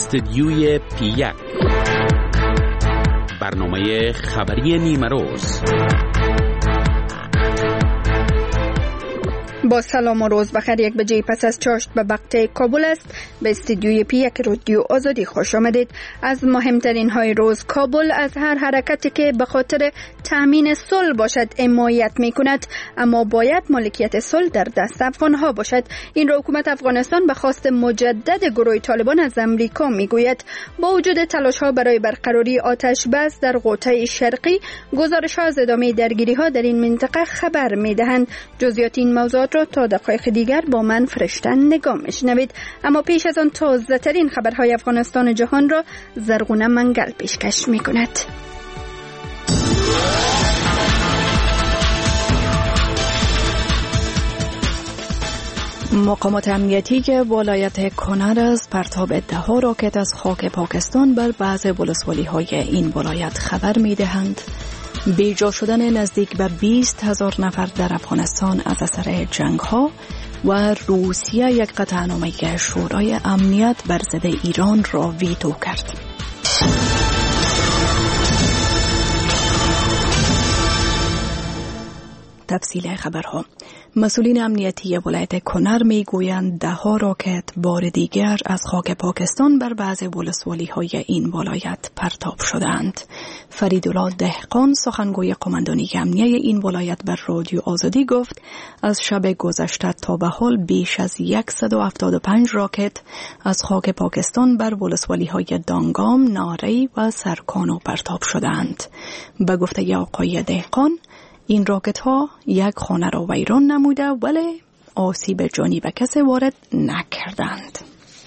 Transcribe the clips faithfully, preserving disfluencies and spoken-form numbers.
استدیوی پی یک، برنامه خبری نیمه روز. با سلام و روز بخیر. یک بجه پس از چاشت به وقت کابل است. به استودیوی پی یک رادیو آزادی خوش آمدید. از مهمترین های روز: کابل از هر حرکتی که به خاطر تامین صلح باشد حمایت می کند، اما باید مالکیت صلح در دست افغان ها باشد. این را حکومت افغانستان به خواست مجدد گروه طالبان از امریکا می گوید. با وجود تلاش ها برای برقراری آتش بس در قطب شرقی، گزارش ها از ادامه درگیری ها در این منطقه خبر می دهند. جزئیات این موضوعات را تا دقایق دیگر با من فرشتن نگاه میشنوید. اما پیش از آن تازه ترین خبرهای افغانستان و جهان را زرغونه منگل پیشکش می کند. مقامات امنیتی که ولایت کنر از پرتاب ده ها راکت از خاک پاکستان بر بعض ولسوالی های این ولایت خبر می دهند. بیجا شدن نزدیک به بیست هزار نفر در افغانستان از اثر جنگ ها و روسیه یک قطعنامه شورای امنیت بر ضد ایران را ویتو کرد. تفصیل خبرها: مسئولین امنیتی ولایت کنر می گویند ده ها راکت بار دیگر از خاک پاکستان بر بعض ولسوالی های این ولایت پرتاب شدند. فریدالله دهقان، سخنگوی قماندانی امنیه این ولایت، بر رادیو آزادی گفت از شب گذشته تا به حال بیش از صد و هفتاد و پنج راکت از خاک پاکستان بر ولسوالی های دانگام، ناری و سرکانو پرتاب شدند. به گفته آقای دهقان، این راکت ها یک خانه را ویران نموده ولی آسیب جانی به کسی وارد نکردند.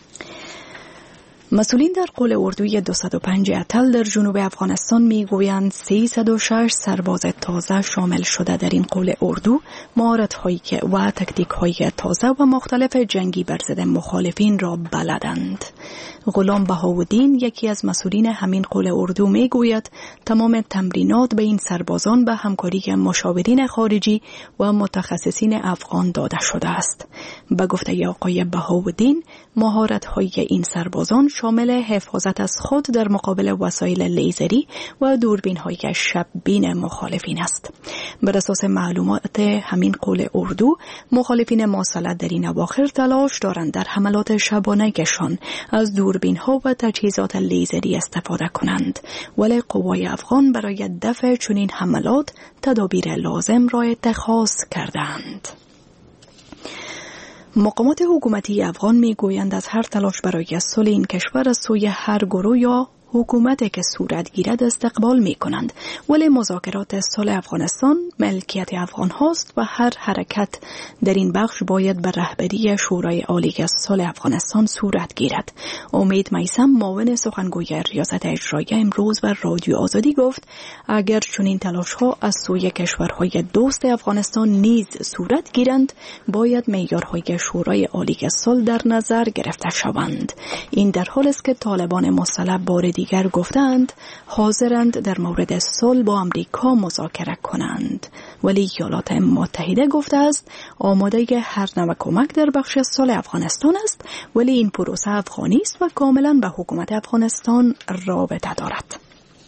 مسئولین در قول اردوی دویست و پنج اتل در جنوب افغانستان می گویند سیصد و شش سرباز تازه شامل شده در این قول اردو مهارت هایی و تکتیک های تازه و مختلف جنگی بر ضد مخالفین را بلدند. غلام بهاودین، یکی از مسئولین همین قول اردو، می گوید تمام تمرینات به این سربازان به همکاری مشاورین خارجی و متخصصین افغان داده شده است. به گفته آقای بهاودین، مهارت های این سربازان شامل حفاظت از خود در مقابل وسایل لیزری و دوربین های شب بین مخالفین است. بر اساس معلومات همین قول اردو، مخالفین مسلح در این اواخر تلاش دارند در حملات شبانه‌شان از دوربین ها و تجهیزات لیزری استفاده کنند، ولی قوای افغان برای دفع چنین حملات تدابیر لازم را اتخاذ کردند. مقامات حکومتی افغان می گویند از هر تلاش برای صلح این کشور از سوی هر گروه یا حکومتی که صورت گیرد استقبال می کنند، ولی مذاکرات صلح افغانستان ملکیت افغان هاست و هر حرکت در این بخش باید به رهبری شورای عالی صلح افغانستان صورت گیرد. امید میثم، معاون سخنگوی ریاست اجرایی، امروز بر رادیو آزادی گفت اگر چنین تلاش ها از سوی کشورهای دوست افغانستان نیز صورت گیرند، باید معیارهای شورای عالی صلح در نظر گرفته شوند. این در حالی است که طالبان مسلح بار دیگر گفتند حاضرند در مورد صلح با امریکا مذاکره کنند، ولی ایالات متحده گفته است آماده هر نوع کمک در بخش صلح افغانستان است، ولی این پروسه افغانی است و کاملا به حکومت افغانستان رابطه دارد.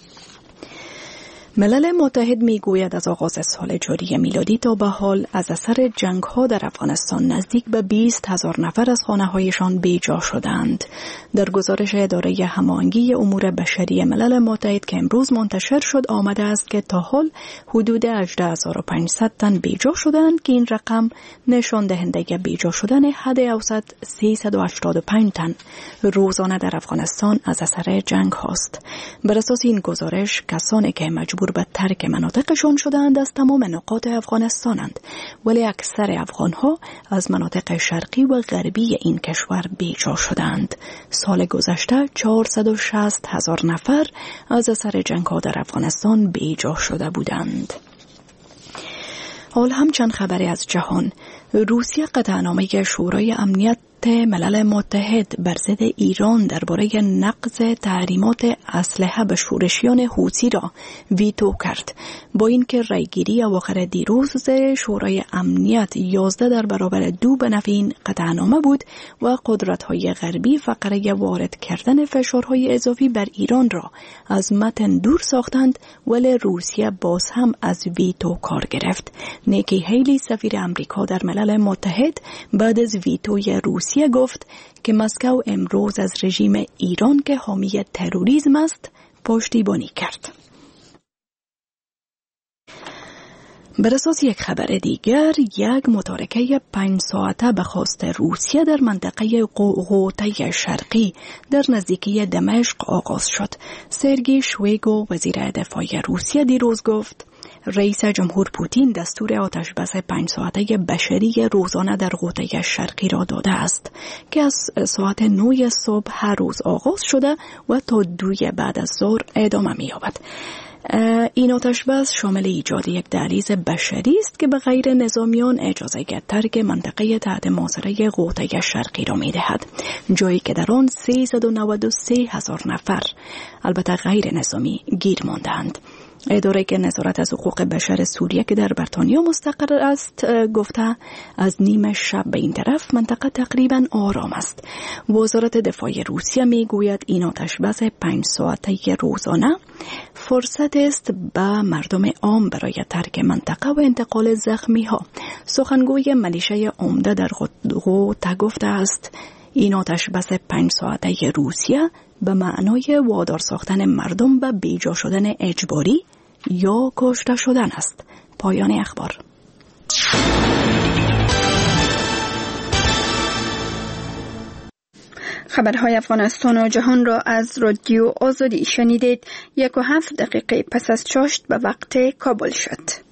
ملل متحد می گوید از آغاز سال جاری میلادی تا به حال از اثر جنگ ها در افغانستان نزدیک به بیست هزار نفر از خانه هایشان بیجا شدند. در گزارش اداره هماهنگی امور بشری ملل متحد که امروز منتشر شد آمده است که تا حال حدود هجده هزار و پانصد تن بیجا شدند که این رقم نشان دهنده بیجا شدن حد اوسط سیصد و هشتاد و پنج تن روزانه در افغانستان از اثر جنگ هاست. بر اساس این گزارش کسانی که مجبور به ترک مناطقشان شدند از تمام نقاط افغانستانند، ولی اکثر افغانها از مناطق شرقی و غربی این کشور بیجا شدند. سال گذشته چهارصد و شصت هزار نفر از اثر جنگ‌ها در افغانستان بیجا شده بودند. حال هم چند خبری از جهان. روسیه قطعنامه شورای امنیت ملل متحد بر ضد ایران درباره نقض تحریمات اسلحه به شورشیان حوثی را ویتو کرد. با اینکه رأیگیری اواخر دیروز شورای امنیت یازده در برابر دو به نفع این قطعنامه بود و قدرت‌های غربی فقره وارد کردن فشارهای اضافی بر ایران را از متن دور ساختند، ولی روسیه باز هم از ویتو کار گرفت. نیکی هیلی سفیر امریکا در ملل متحد بعد از ویتوی روسیه گفت که مسکو امروز از رژیم ایران که حامی تروریسم است پشتیبانی کرد. بر اساس یک خبر دیگر، یک متارکه پنج ساعته به خواست روسیه در منطقه غوطه شرقی در نزدیکی دمشق آغاز شد. سرگئی شویگو وزیر دفاع روسیه دیروز گفت رئیس جمهور پوتین دستور آتش بس پنج ساعته بشری روزانه در غوطه شرقی را داده است که از ساعت نه صبح هر روز آغاز شده و تا دوی بعد از ظهر ادامه می‌یابد. این آتش بس شامل ایجاد یک دهلیز بشری است که به غیر نظامیان اجازه ترک منطقه تحت محاصره غوطه شرقی را می‌دهد، جایی که در آن سیصد و نود و سه هزار نفر البته غیر نظامی گیر ماندند. اداره که نظارت از حقوق بشر سوریه که در بریتانیا مستقر است گفته از نیمه شب به این طرف منطقه تقریبا آرام است. وزارت دفاع روسیه می گوید این آتش بس پنج ساعته روزانه فرصت است به مردم عام برای ترک منطقه و انتقال زخمی ها. سخنگوی ملیشه عمده در غوطه گفته است این آتش بس پنج ساعته روسیه به معنای وادار ساختن مردم به بیجا شدن اجباری یا کشته شدن است. پایان اخبار. خبرهای افغانستان و جهان را از رادیو آزادی شنیدید. یک و هفت دقیقه پس از چاشت به وقت کابل شد.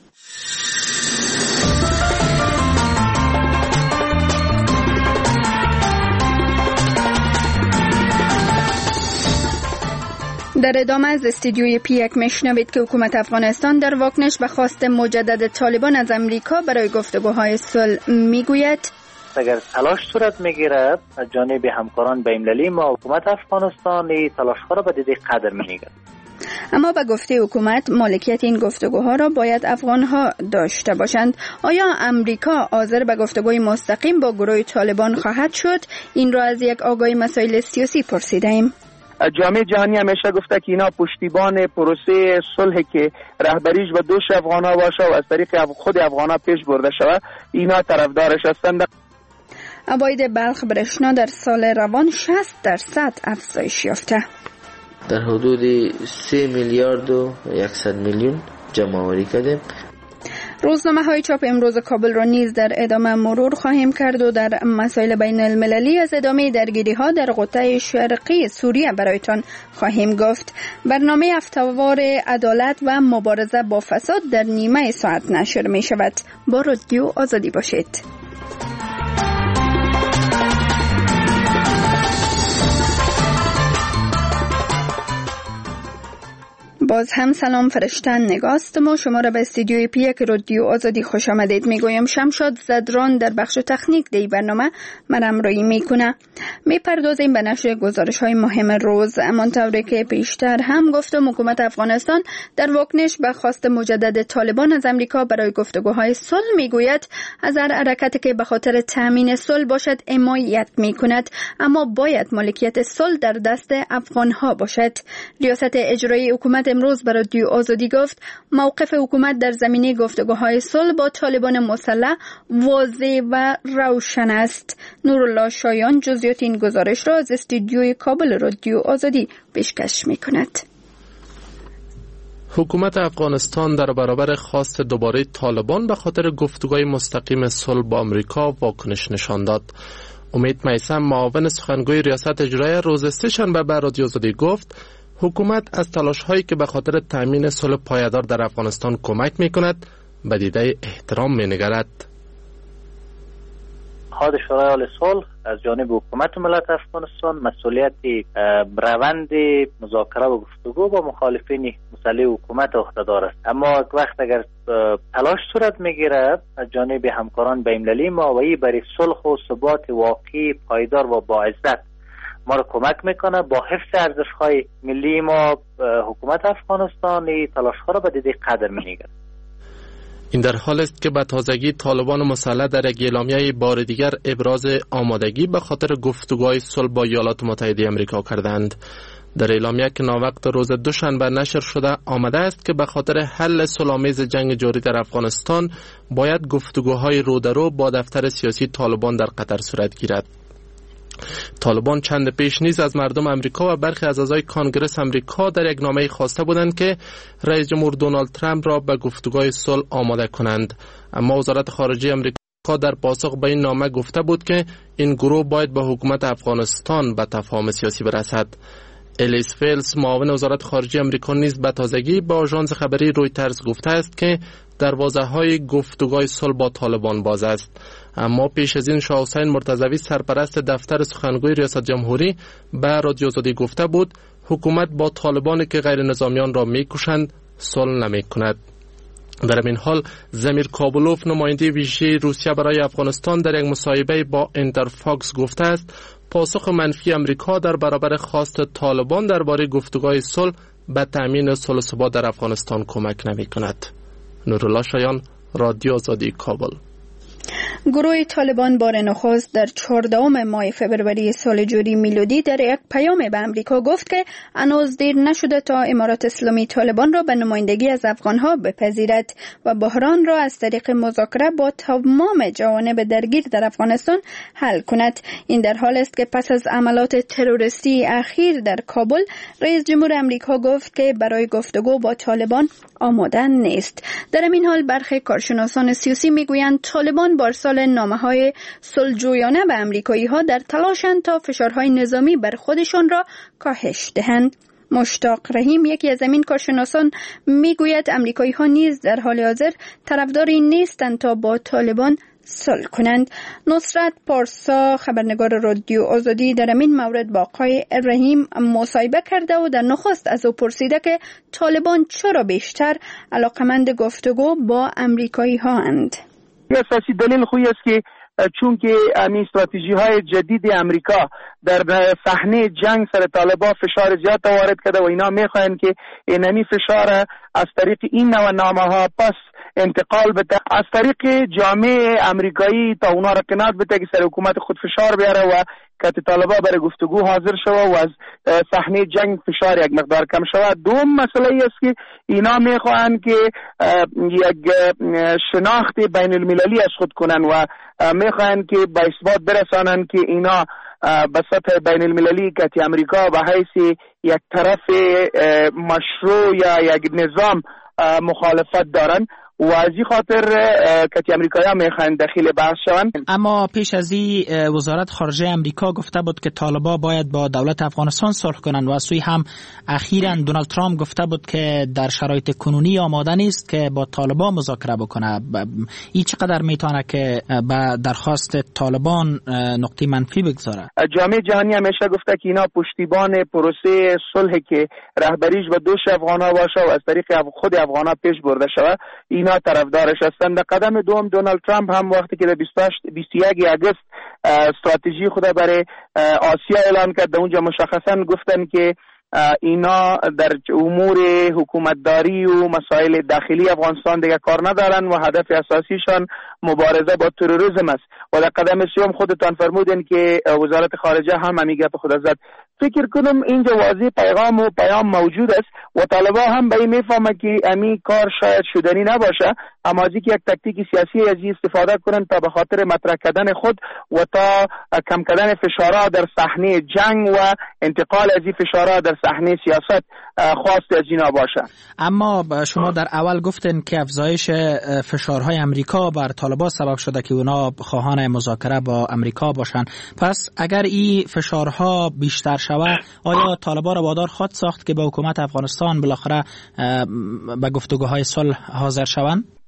در ادامه از استودیوی پی یک میشنوید که حکومت افغانستان در واکنش به خواست مجدد طالبان از امریکا برای گفتگوهای صلح میگوید اگر تلاش صورت میگیرد از جانب همکاران بین‌المللی ما، حکومت افغانستان تلاش‌ها را به دید قدر می‌نگرد. اما به گفته حکومت مالکیت این گفتگوها را باید افغان‌ها داشته باشند. آیا امریکا حاضر به گفتگوی مستقیم با گروه طالبان خواهد شد؟ این را از یک آگاهی مسائل سیاسی پرسیدیم. جامعه جهانی همیشه گفته که اینا پشتیبان پروسه صلح که رهبریش به دوش افغان‌ها باشه و از طریق خود افغان‌ها پیش برده شود، اینا طرفدارش هستند. عواید بلخ برشنا در سال روان شصت درصد افزایش یافته. در حدود سه میلیارد و صد میلیون جمع آوری کردیم. روزنامه های چاپ امروز کابل را نیز در ادامه مرور خواهیم کرد و در مسائل بین المللی از ادامه درگیری ها در غوطه شرقی سوریه برایتان خواهیم گفت. برنامه هفته‌وار عدالت و مبارزه با فساد در نیمه ساعت نشر می شود. با رادیو آزادی باشید. باز هم سلام فرشتن نگاست ما شما را به استودیوی پی یک رادیو آزادی خوش آمدید میگویم. شمشاد زدران در بخش تکنیک دی برنامه مرم رایی میکنه. میپردازیم به نشر گزارش های مهم روز. همانطوری که پیشتر هم گفتم حکومت افغانستان در واکنش به خواست مجدد طالبان از امریکا برای گفتگوهای صلح میگوید از هر حرکتی که به خاطر تامین صلح باشد حمایت میکند، اما باید مالکیت صلح در دست افغان ها باشد. ریاست اجرایی حکومت امروز برای رادیو آزادی گفت موقف حکومت در زمینه گفتگوهای صلح با طالبان مسلح واضح و روشن است. نورالله شایان جزئیات این گزارش را از استودیوی کابل رادیو آزادی پیشکش می‌کند. حکومت افغانستان در برابر خواست دوباره طالبان به خاطر گفتگوهای مستقیم صلح با آمریکا واکنش نشان داد. امید میثم معاون سخنگوی ریاست اجرایی روز سه‌شنبه به رادیو آزادی گفت حکومت از تلاش‌هایی که به خاطر تامین صلح پایدار در افغانستان کمک می‌کند به دیده احترام می‌نگرد. نهاد شورای عالی صلح از جانب حکومت ملت افغانستان مسئولیت روند مذاکره و گفتگو با مخالفین مسلح حکومت عهدهدار است. اما وقت اگر تلاش صورت میگیره از جانب همکاران بین‌المللی ما و برای صلح و ثبات واقعی پایدار و با عزت ما را کمک میکنه. با حفظ ارزش‌های ملی ما حکومت افغانستان تلاش‌ها را به دیده قدر می‌نگرد. این در حال است که به تازگی طالبان مسلح در یک اعلامیه بار دیگر ابراز آمادگی به خاطر گفتگوهای صلح با ایالات متحده آمریکا کردند. در اعلامیه که ناوقت روز دوشنبه نشر شده آمده است که به خاطر حل صلح‌آمیز جنگ جاری در افغانستان باید گفتگوهای رو در رو با دفتر سیاسی طالبان در قطر صورت گیرد. طالبان چند پیش نیز از مردم امریکا و برخی از اعضای کانگرس امریکا در یک نامه خواسته بودند که رئیس جمهور دونالد ترامپ را به گفتگوهای صلح آماده کنند، اما وزارت خارجه امریکا در پاسخ به این نامه گفته بود که این گروه باید با حکومت افغانستان به تفاهم سیاسی برسد. الیس فیلز معاون وزارت خارجه امریکا نیز به تازگی با آژانس خبری رویترز گفته است که دروازه‌های گفتگوهای صلح با طالبان باز است. اما پیش از این شاه حسین مرتضوی سرپرست دفتر سخنگوی ریاست جمهوری به رادیو آزادی گفته بود حکومت با طالبانی که غیر نظامیان را میکشند صلح نمیکند. در این حال زمیر کابولوف نماینده ویژه روسیه برای افغانستان در یک مصاحبه با انترفاکس گفته است پاسخ منفی امریکا در برابر خواست طالبان درباره گفتگوهای صلح به تامین صلح و ثبات در افغانستان کمک نمیکند. نورالله شایان، رادیو آزادی، کابل. گروه طالبان بار نخست در چهاردهم ماه فوریه سال جاری میلادی در یک پیام به امریکا گفت که هنوز دیر نشده تا امارات اسلامی طالبان را به نمایندگی از افغانها بپذیرد و بحران را از طریق مذاکره با تمام جوانب درگیر در افغانستان حل کند. این در حال است که پس از عملات تروریستی اخیر در کابل رئیس جمهور امریکا گفت که برای گفتگو با طالبان آماده نیست. در این حال برخی کارشناسان سیاسی میگویند طالبان با ارسال نامه‌های صلح‌جویانه به آمریکایی‌ها در تلاشند تا فشارهای نظامی بر خودشان را کاهش دهند. مشتاق رحیم یکی از این کارشناسان میگوید آمریکایی‌ها نیز در حال حاضر طرفداری نیستند تا با طالبان صلح کنند. نصرت پارسا خبرنگار رادیو آزادی در این مورد با آقای رحیم مصاحبه کرده و در نخست از او پرسیده که طالبان چرا بیشتر علاقمند گفتگو با آمریکایی ها اند. اساسی دلیل خوی است که چون که این استراتژی های جدید امریکا در صحنه جنگ سر طالبان فشار زیاد وارد کرده و اینا میخواهند که اینمی فشار از طریق این نوع نامه ها پس انتقال بده از طریق جامعه امریکایی تا اونا را قناعت بده که سر حکومت خود فشار بیاره و که طالبان برای گفتگو حاضر شود و از صحنه جنگ فشار یک مقدار کم شود. دوم مسئله ای است که اینا میخواهند که یک شناخت بین المللی از خود کنن و میخواهند که به اثبات برسانند که اینا به سطح بین المللی که امریکا به حیث یک طرف مشروع یا یک نظام مخالفت دارن و از این خاطر که امریکایی‌ها میخواهند داخل بحث شوند. اما پیش از این وزارت خارجه امریکا گفته بود که طالبان باید با دولت افغانستان صلح کنند و از سوی هم اخیراً دونالد ترامپ گفته بود که در شرایط کنونی آماده نیست که با طالبان مذاکره بکنه. این چقدر میتونه که به درخواست طالبان نقطه منفی بگذاره؟ جامعه جهانی همیشه گفته که اینا پشتیبان پروسه صلح که رهبریش به دوش افغان‌ها باشه و از طریق خود افغان‌ها پیش برده شود اینا طرفدارش هستند. در قدم دوم دونالد ترامپ هم وقتی که در بیست و یک آگوست استراتژی خود برای آسیا اعلان کرد اونجا مشخصا گفتن که اینا در امور حکومتداری و مسائل داخلی افغانستان دیگه کار ندارن و هدف اساسیشان مبارزه با تروریسم است. و در قدم سوم خودتان فرمودین که وزارت خارجه هم همیگه به خود زد. فکر کنم اینجا واضح پیغام و پیام موجود است و طالبان هم به این میفهمه که امی کار شاید شدنی نباشه، اما از اینکه یک تاکتیک سیاسی از این استفاده کنن تا به خاطر مطرح کردن خود و تا کم کردن فشارها در صحنه جنگ و انتقال از این فشارها در صحنه سیاست خواست از اینا باشه. اما شما در اول گفتن که افزایش فشارهای امریکا بر طالبان سبب شده که اونا خواهان مذاکره با امریکا باشن. پس اگر این فشارها بیشتر شود آیا طالبان را وادار خواهد ساخت که با حکومت افغانستان بالاخره به گفتگوهای صلح حاضر شوند؟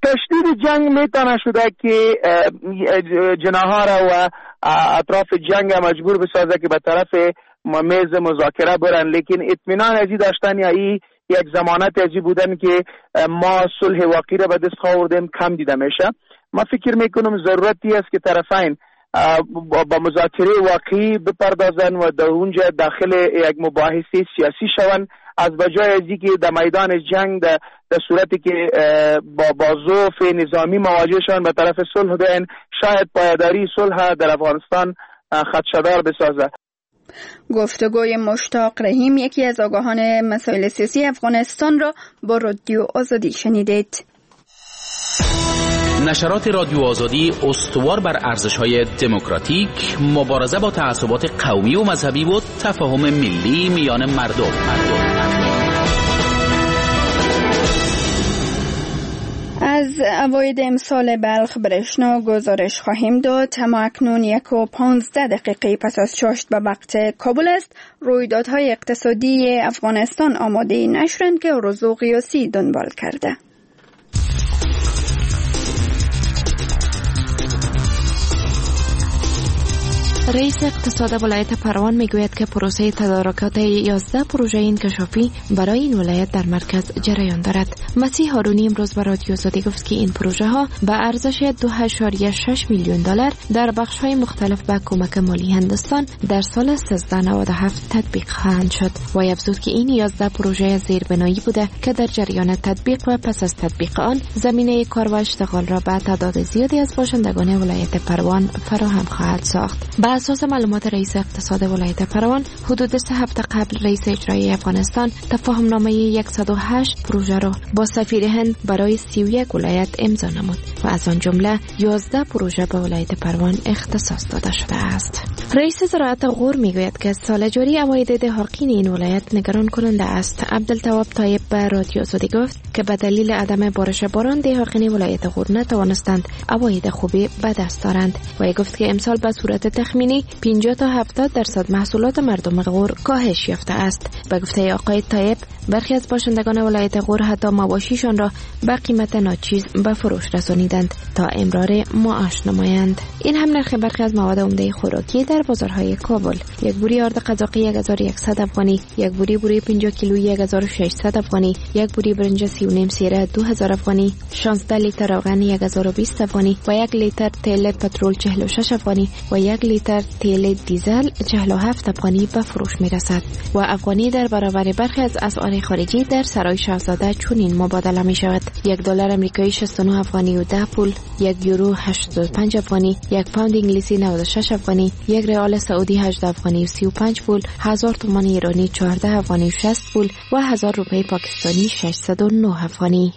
تشدید جنگ میتونه شده که جناها را و اطراف جنگ مجبور بسازه که به طرف میز مذاکره برن، لیکن اطمینان ازی داشتن یا ای یک ضمانت ازی بودن که ما صلح واقعی را به دست آوردیم کم دیده میشه. ما فکر میکنم ضرورتی است که طرفین با مذاکره واقعی بپردازن و در اونجا داخل یک مباحثه سیاسی شون، از بجای ازی که در میدان جنگ در صورتی که با با ضعف نظامی مواجه شون به طرف صلح دین، شاید پایداری صلح در افغانستان خدشه‌دار بسازه. گفتگوی مشتاق رحیم، یکی از آگاهان مسائل سیاسی افغانستان، را با رادیو آزادی شنیدید. نشرات رادیو آزادی استوار بر ارزش‌های دموکراتیک، مبارزه با تعصبات قومی و مذهبی و تفاهم ملی میان مردم. از اوایل امسال بلخ برشنا گزارش خواهیم داد. اما اکنون یک و پانزده دقیقه پس از چاشت به وقت کابل است. رویدادهای اقتصادی افغانستان آماده نشرند که رزق قیاسی دنبال کرده. رئیس اقتصاد ولایت پروان میگوید که پروسه تدارکات یازده پروژه انکشافی برای این ولایت در مرکز جریان دارد. مسیح هارونی امروز به رادیو آزادی گفت که این پروژه ها به ارزش دو و شش میلیون دلار در بخش های مختلف به کمک مالی هندوستان در سال سیزده نود و هفت تطبیق خواهند شد. و افزود که این یازده پروژه زیربنایی بوده که در جریان تطبیق و پس از تطبیق آن زمینه کار و اشتغال را به تعداد زیادی از باشندگان ولایت پروان فراهم خواهد ساخت. بر اساس معلومات رئیس اقتصاد ولایت پروان، حدود سه هفته قبل رئیس اجرایی افغانستان تفاهم نامه صد و هشت پروژه را با سفیر هند برای سی و یک ولایت امضا نمود و از آن جمله یازده پروژه به ولایت پروان اختصاص داده شده است. رئیس زراعت غور میگوید که سال جاری عواید دهاقین این ولایت نگران کننده است. عبدالتواب طایب به رادیو آزادی گفت که به دلیل عدم بارش باران دهاقین ولایت غور نتوانستند عواید خوبی به دست دارند و گفت که امسال به صورت تخمینی پنجاه تا هفتاد درصد محصولات مردم غور کاهش یافته است. به گفته آقای طایب، برخی از باشندگان ولایت غور حتی مواشیشان را به قیمت ناچیز به فروش رسانیدند تا امرار معاش نمایند. این هم نرخ برخی از مواد عمده خوراکی در بازارهای کابل: یک بوری آرد قزاقی یک هزار و صد افغانی، یک بوری بوری پنجاه کیلو یک هزار و ششصد افغانی، یک بوری برنج سی و نیم سیره دو هزار افغانی، شانزده لیتر روغن یک هزار و بیست افغانی و یک لیتر تیل پترول چهل و شش افغانی و یک لیتر تیل دیزل چهل و هفت افغانی به فروش میرسد. و افغانی در برابر برخی از اسعار خارجی در سرای شاهزاده چنین مبادله می شود: یک دلار آمریکایی شصت و نه افغانی و ده پول، یک یورو هشتاد و پنج افغانی، یک پوند انگلیسی نود و شش افغانی، یک ریال سعودی هجده افغانی و سی و پنج پول، هزار تومان ایرانی چهارده افغانی و شصت پول و هزار روپیه پاکستانی ششصد و نه افغانی.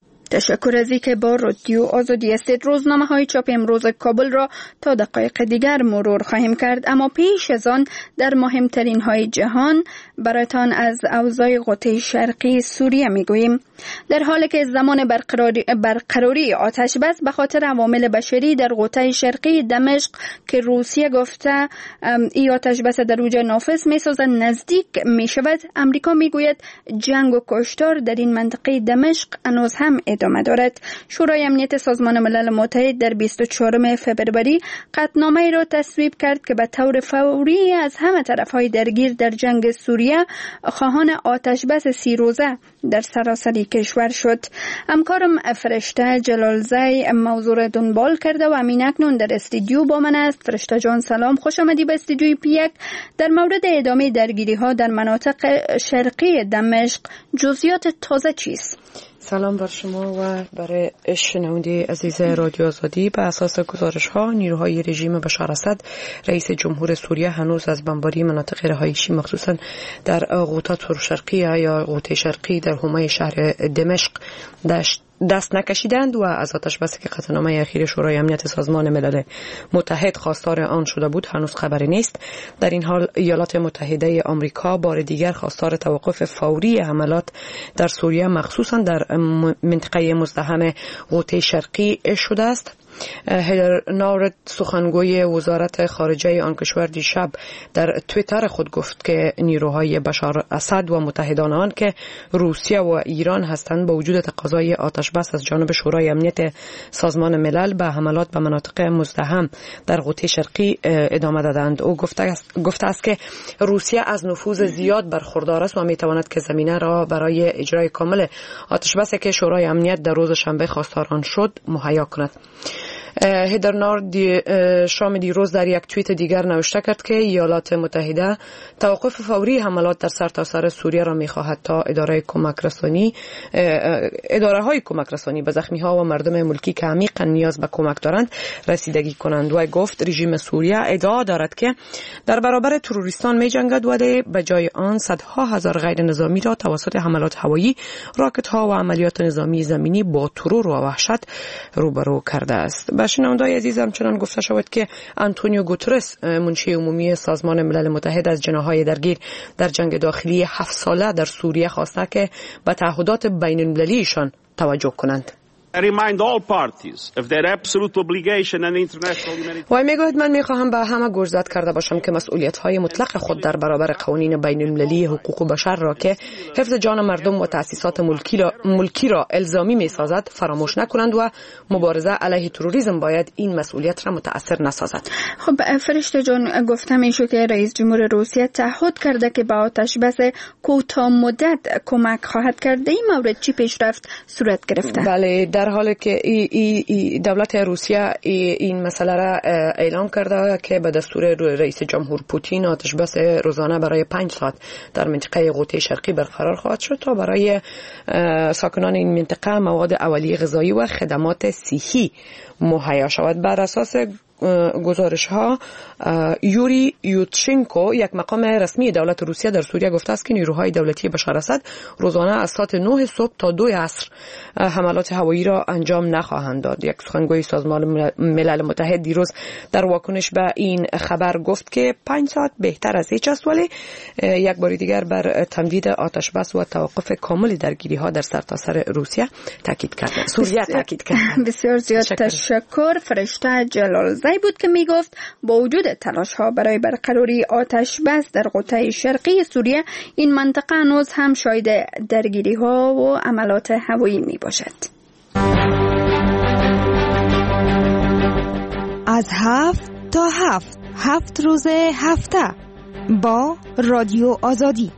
تشکر از اینکه با رادیو آزادی هستید. روزنامه های چاپ امروز کابل را تا دقایق دیگر مرور خواهیم کرد، اما پیش از آن در مهمترین های جهان برایتان از اوضاع قطب شرقی سوریه میگوییم. در حالی که زمان برقراری, برقراری آتش بس به خاطر عوامل بشری در قطب شرقی دمشق که روسیه گفته ای آتش بس در اوج نافذ میسازد نزدیک می شود، امریکا میگوید جنگ و کشتار در این منطقه دمشق هنوز هم ادامه دارد. شورای امنیت سازمان ملل متحد در بیست و چهارم فوریه قطعنامه‌ای را تصویب کرد که به طور فوری از همه طرف‌های درگیر در جنگ سوریه خواهان آتش بس سی روزه در سراسر کشور شد. همکارم فرشته جلالزی موضوع را دنبال کرده و امین اکنون در استودیو با من است. فرشته جان سلام، خوش آمدی به استودیوی پی یک. در مورد ادامه درگیری ها در مناطق شرقی دمشق جزئیات تازه چیست؟ سلام بر شما و برای شنونده عزیز رادیو آزادی. به اساس گزارش ها نیروهای رژیم بشار اسد رئیس جمهور سوریه هنوز از بمباری مناطق رهایشی مخصوصا در غوطه ترشرقی یا غوطه شرقی در حومه شهر دمشق داشت دست نکشیدند و از آتش بسی که قطعنامه اخیر شورای امنیت سازمان ملل متحد خواستار آن شده بود هنوز خبری نیست. در این حال ایالات متحده آمریکا بار دیگر خواستار توقف فوری حملات در سوریه مخصوصا در منطقه مزدحم غوطه شرقی شده است. هیدر نارد سخنگوی وزارت خارجه آن کشور دیشب در توییتر خود گفت که نیروهای بشار اسد و متحدان آن که روسیه و ایران هستند با وجود تقاضای آتش بس از جانب شورای امنیت سازمان ملل به حملات به مناطق مزدحم در قطب شرقی ادامه دادند. او گفته است, گفته است که روسیه از نفوذ زیاد برخوردار است و میتواند که زمینه را برای اجرای کامل آتش بسی که شورای امنیت در روز شنبه خواستار آن شد مهیا کند. هیدر نارد شام دیروز در یک توییت دیگر نوشته کرد که ایالات متحده توقف فوری حملات در سرتاسر سوریه را می‌خواهد تا اداره کمک رسانی اداره های کمک رسانی به زخمی ها و مردم ملکی که عمیقا نیاز به کمک دارند رسیدگی کنند. و گفت رژیم سوریه ادعا دارد که در برابر تروریستان می‌جنگد و به جای آن صدها هزار غیر نظامی را توسط حملات هوایی، راکت ها و عملیات نظامی زمینی با ترور و وحشت روبرو کرده است. به شنونده‌های عزیز همچنان گفته شود که آنتونیو گوترس منشی عمومی سازمان ملل متحد از جناح‌های درگیر در جنگ داخلی هفت ساله در سوریه خواسته که به تعهدات بین‌المللیشان توجه کنند. وای میگوید من میخواهم به همه گوشزد کرده باشم که مسئولیت‌های مطلق خود در برابر قوانین بین‌المللی حقوق بشر را که حفظ جان مردم و تأسیسات ملکی را, ملکی را الزامی میسازد فراموش نکنند و مبارزه علیه تروریسم باید این مسئولیت را متأثر نسازد. خب فرشته جان، گفته میشه که رئیس جمهور روسیه تعهد کرده که به آتش بس کوتاه مدت کمک خواهد کرد. این مورد چی پیشرفت صورت گرفته؟ بله، در حالی که ای ای ای دولت روسیه ای این مسئله را اعلام کرده که به دستور رئیس جمهور پوتین آتش بس روزانه برای پنج ساعت در منطقه قطب شرقی برقرار خواهد شد تا برای ساکنان این منطقه مواد اولیه غذایی و خدمات صحی مهیا شود. بر اساس گزارش ها یوری یوتشنکو، یک مقام رسمی دولت روسیه در سوریه، گفته است که نیروهای دولتی بشار اسد روزانه از ساعت نه صبح تا دو عصر حملات هوایی را انجام نخواهند داد. یک سخنگوی سازمان ملل متحد دیروز در واکنش به این خبر گفت که پنج ساعت بهتر از هیچ است، ولی یک بار دیگر بر تمدید آتش بس و توقف کامل درگیری ها در سرتاسر روسیه تاکید کرد. سوریه تاکید کرد. بسیار زیاد تشکر. فرشته جلال زی بود که می گفت با وجود تلاش ها برای برقراری آتش بس در قطب شرقی سوریه، این منطقه هنوز هم شاهد درگیری ها و عملات هوایی می باشد. از هفت تا هفت هفت روز هفته با رادیو آزادی.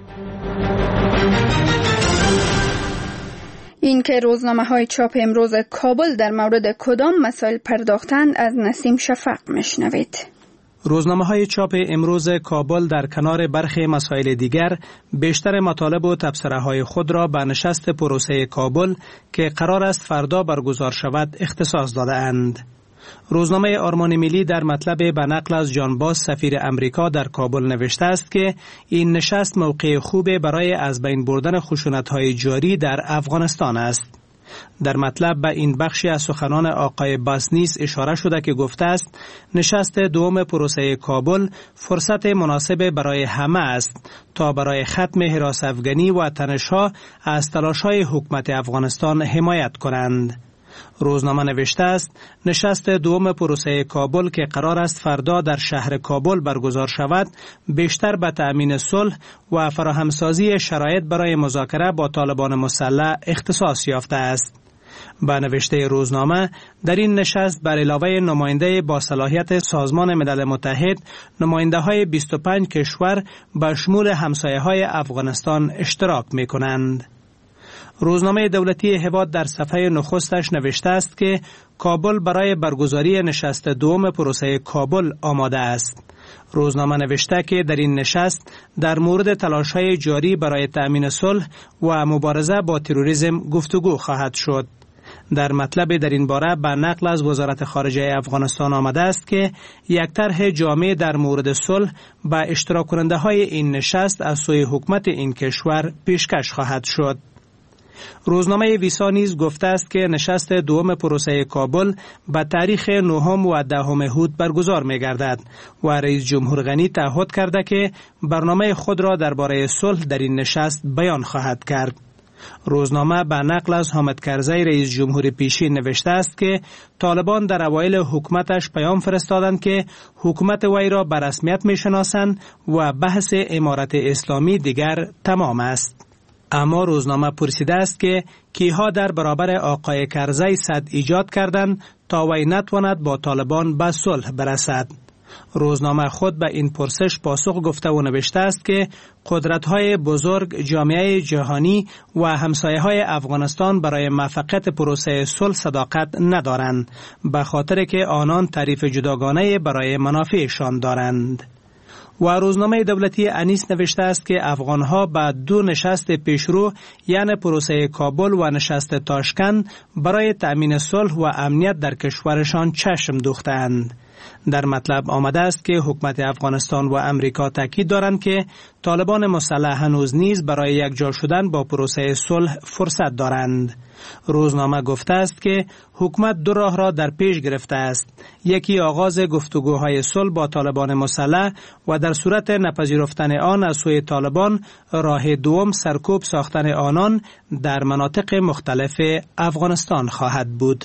این که روزنامه های چاپ امروز کابل در مورد کدام مسائل پرداختند از نسیم شفق مشنوید. روزنامه های چاپ امروز کابل در کنار برخی مسائل دیگر بیشتر مطالب و تبصره های خود را به نشست پروسه کابل که قرار است فردا برگزار شود اختصاص داده اند. روزنامه آرمان ملی در مطلب به نقل از جان باز سفیر امریکا در کابل نوشته است که این نشست موقع خوبه برای از بین بردن خشونت‌های جاری در افغانستان است. در مطلب به این بخشی از سخنان آقای باسنیس اشاره شده که گفته است نشست دوم پروسه کابل فرصت مناسب برای همه است تا برای ختم حراس افغانی و تنش‌ها از تلاش‌های حکومت افغانستان حمایت کنند. روزنامه نوشته است نشست دوم پروسه کابل که قرار است فردا در شهر کابل برگزار شود بیشتر به تأمین صلح و فراهمسازی شرایط برای مذاکره با طالبان مسلح اختصاص یافته است. به نوشته روزنامه در این نشست بر علاوه نماینده با صلاحیت سازمان ملل متحد، نماینده های بیست و پنج کشور به شمول همسایه های افغانستان اشتراک می کنند. روزنامه دولتی هواد در صفحه نخستش نوشته است که کابل برای برگزاری نشست دوم پروسه کابل آماده است. روزنامه نوشته که در این نشست در مورد تلاش‌های جاری برای تأمین صلح و مبارزه با تروریسم گفتگو خواهد شد. در مطلب در این باره به نقل از وزارت خارجه افغانستان آمده است که یک طرح جامع در مورد صلح به اشتراک کننده های این نشست از سوی حکومت این کشور پیشکش خواهد شد. روزنامه ویسا نیز گفته است که نشست دوم پروسه کابل به تاریخ نهم و دهم هود برگزار می گردد و رئیس جمهور غنی تعهد کرده که برنامه خود را درباره صلح در این نشست بیان خواهد کرد. روزنامه به نقل از حامد کرزی رئیس جمهور پیشین نوشته است که طالبان در اوایل حکومتش پیام فرستادند که حکومت وی را به رسمیت می‌شناسند و بحث امارت اسلامی دیگر تمام است. اما روزنامه پرسیده است که کیها در برابر آقای کرزی صد ایجاد کردند تا وی نتواند با طالبان به صلح برسد. روزنامه خود به این پرسش پاسخ گفته و نوشته است که قدرت‌های بزرگ جامعه جهانی و همسایه‌های افغانستان برای موفقیت پروسه صلح صداقت ندارند، به خاطر که آنان تعریف جداگانه برای منافعشان دارند. و روزنامه دولتی انیس نوشته است که افغانها به دو نشست پیشرو یعنی پروسه کابل و نشست تاشکند برای تأمین صلح و امنیت در کشورشان چشم دوختند. در مطلب آمده است که حکومت افغانستان و امریکا تاکید دارند که طالبان مسلح هنوز نیز برای یکجا شدن با پروسه صلح فرصت دارند. روزنامه گفته است که حکومت دو راه را در پیش گرفته است. یکی آغاز گفتگوهای صلح با طالبان مسلح و در صورت نپذیرفتن آن از سوی طالبان راه دوم سرکوب ساختن آنان در مناطق مختلف افغانستان خواهد بود.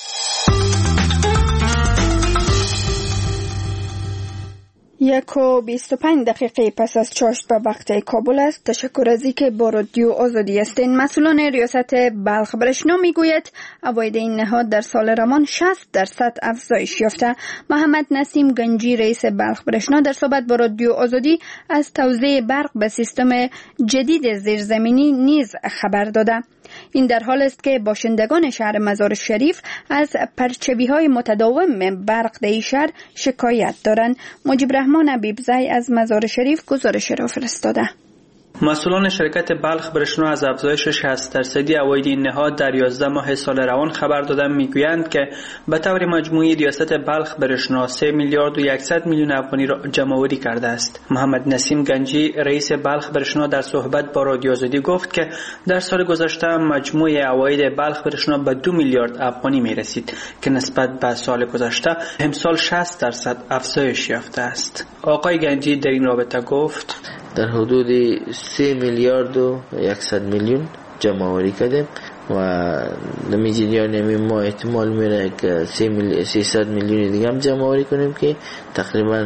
یک و بیست و پنج دقیقه پس از چاشت به وقت کابل است. تشکر از اینکه با رادیو آزادی هستین. مسئولان ریاست بلخ برشنا میگوید عواید این نهاد در سال روان شصت درصد افزایش یافته. محمد نسیم گنجی رئیس بلخ برشنا در صحبت با رادیو آزادی از توزیع برق به سیستم جدید زیرزمینی نیز خبر داده. این در حال است که باشندگان شهر مزار شریف از پرچوی‌های متداوم برق در شهر شکایت دارند. مجیب رحمان حبیبزی از مزار شریف گزارش را فرستاده. مسئولان شرکت بلخ برشنا از افزایش شصت درصدی عواید این نهاد در یازده ماه سال روان خبر دادند. میگویند که به طور مجموعی ریاست بلخ برشنا سه میلیارد و صد میلیون افغانی را جمع‌آوری کرده است. محمد نسیم گنجی رئیس بلخ برشنا در صحبت با رادیو آزادی گفت که در سال گذشته مجموع عواید بلخ برشنا به دو میلیارد افغانی می رسید که نسبت به سال گذشته امسال شصت درصد افزایش یافته است. آقای گنجی در این رابطه گفت در حدود سه میلیارد و صد میلیون جمع آوری کردیم و نمی جریان ما احتمال میره که سیصد میلیون دیگه هم جمع آوری کنیم که تقریبا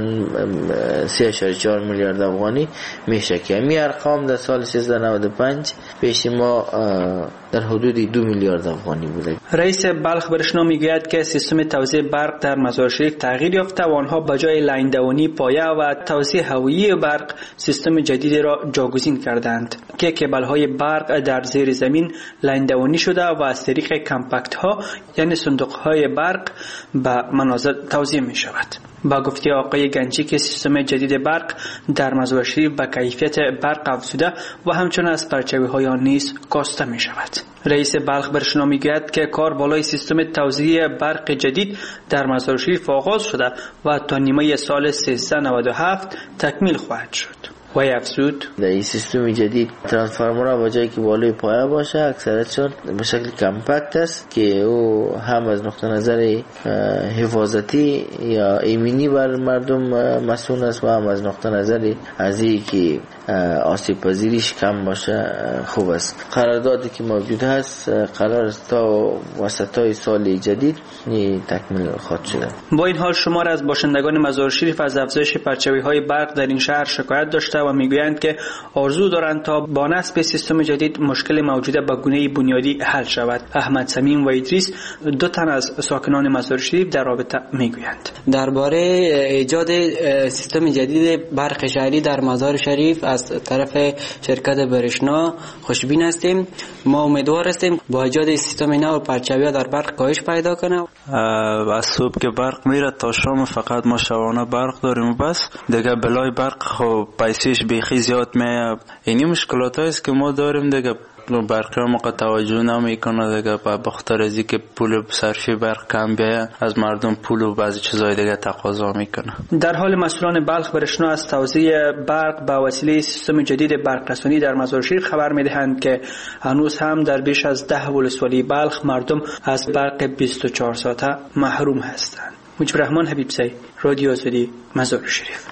سه اشاره چهار میلیارد افغانی میشه که همین ارقام در سال سیزده نود و پنج پیش ما در حدود دو میلیارد افغانی بوده. رئیس بلخ برشنا میگوید که سیستم توزیع برق در مزار شریف تغییر یافته و آنها به جای لاین دوانی پایه و توزیع هوایی برق سیستم جدیدی را جاگزین کردند که کیبل‌های برق در زیر زمین لاین دوانی شده و از طریق کمپکت ها یعنی صندوق های برق به منازل توزیع می شود. با گفته آقای گنجی که سیستم جدید برق در مزار شریف به کیفیت برق افزوده و همچنین از پرچوی های آن نیز کاسته می شود. رئیس بلخ برشنا میگوید که کار بالای سیستم توزیع برق جدید در مزار شریف آغاز شده و تا نیمه سال سیزده نود و هفت تکمیل خواهد شد. و افزود در این سیستم جدید ترانسفورمرها با جایی که بالای پایه باشه اکثرتشون به شکل کمپکت است که او هم از نقطه نظر حفاظتی یا ایمنی بر مردم مسئول است و هم از نقطه نظر از این که آسیب پذیریش کم باشه خوب است. قراردادی که موجود هست قرار است تا وسطای سال جدید تکمیل خواهد شد. با این حال شمار از باشندگان مزار شریف از افزایش پرچوی های برق در این شهر شکایت داشته و میگویند که آرزو دارند تا با نصب سیستم جدید مشکل موجوده به گونه بنیادی حل شود. احمد سمیم و ادریس دو تن از ساکنان مزار شریف در رابطه میگویند درباره ایجاد سیستم جدید برق شهری در مزار شریف از طرف شرکت برشنا خوشبین هستیم. ما امیدوار هستیم با ایجاد سیستم نو پرچوی‌ها در برق کاهش پیدا کنه. از صبح که برق میره تا شام فقط ما شبانه برق داریم و بس دیگه بلای برق خب پیسش بیخی زیاد میاد. اینی مشکلات است که ما داریم دیگه. برق را موقع توجه نمیکنه دیگه با بخاطر از اینکه پول صرفی برق کم بیاید از مردم پول و بعضی چیزای دیگه تقاضا میکنه. در حال مسئولان بلخ برشنا از توزیع برق با وسیله سیستم جدید برق رسانی در مزار شریف خبر میدهند که هنوز هم در بیش از ده ولسوالی بلخ مردم از برق بیست و چهار ساعته محروم هستند. مجیب رحمان حبیبزی رادیو آزادی مزار شریف.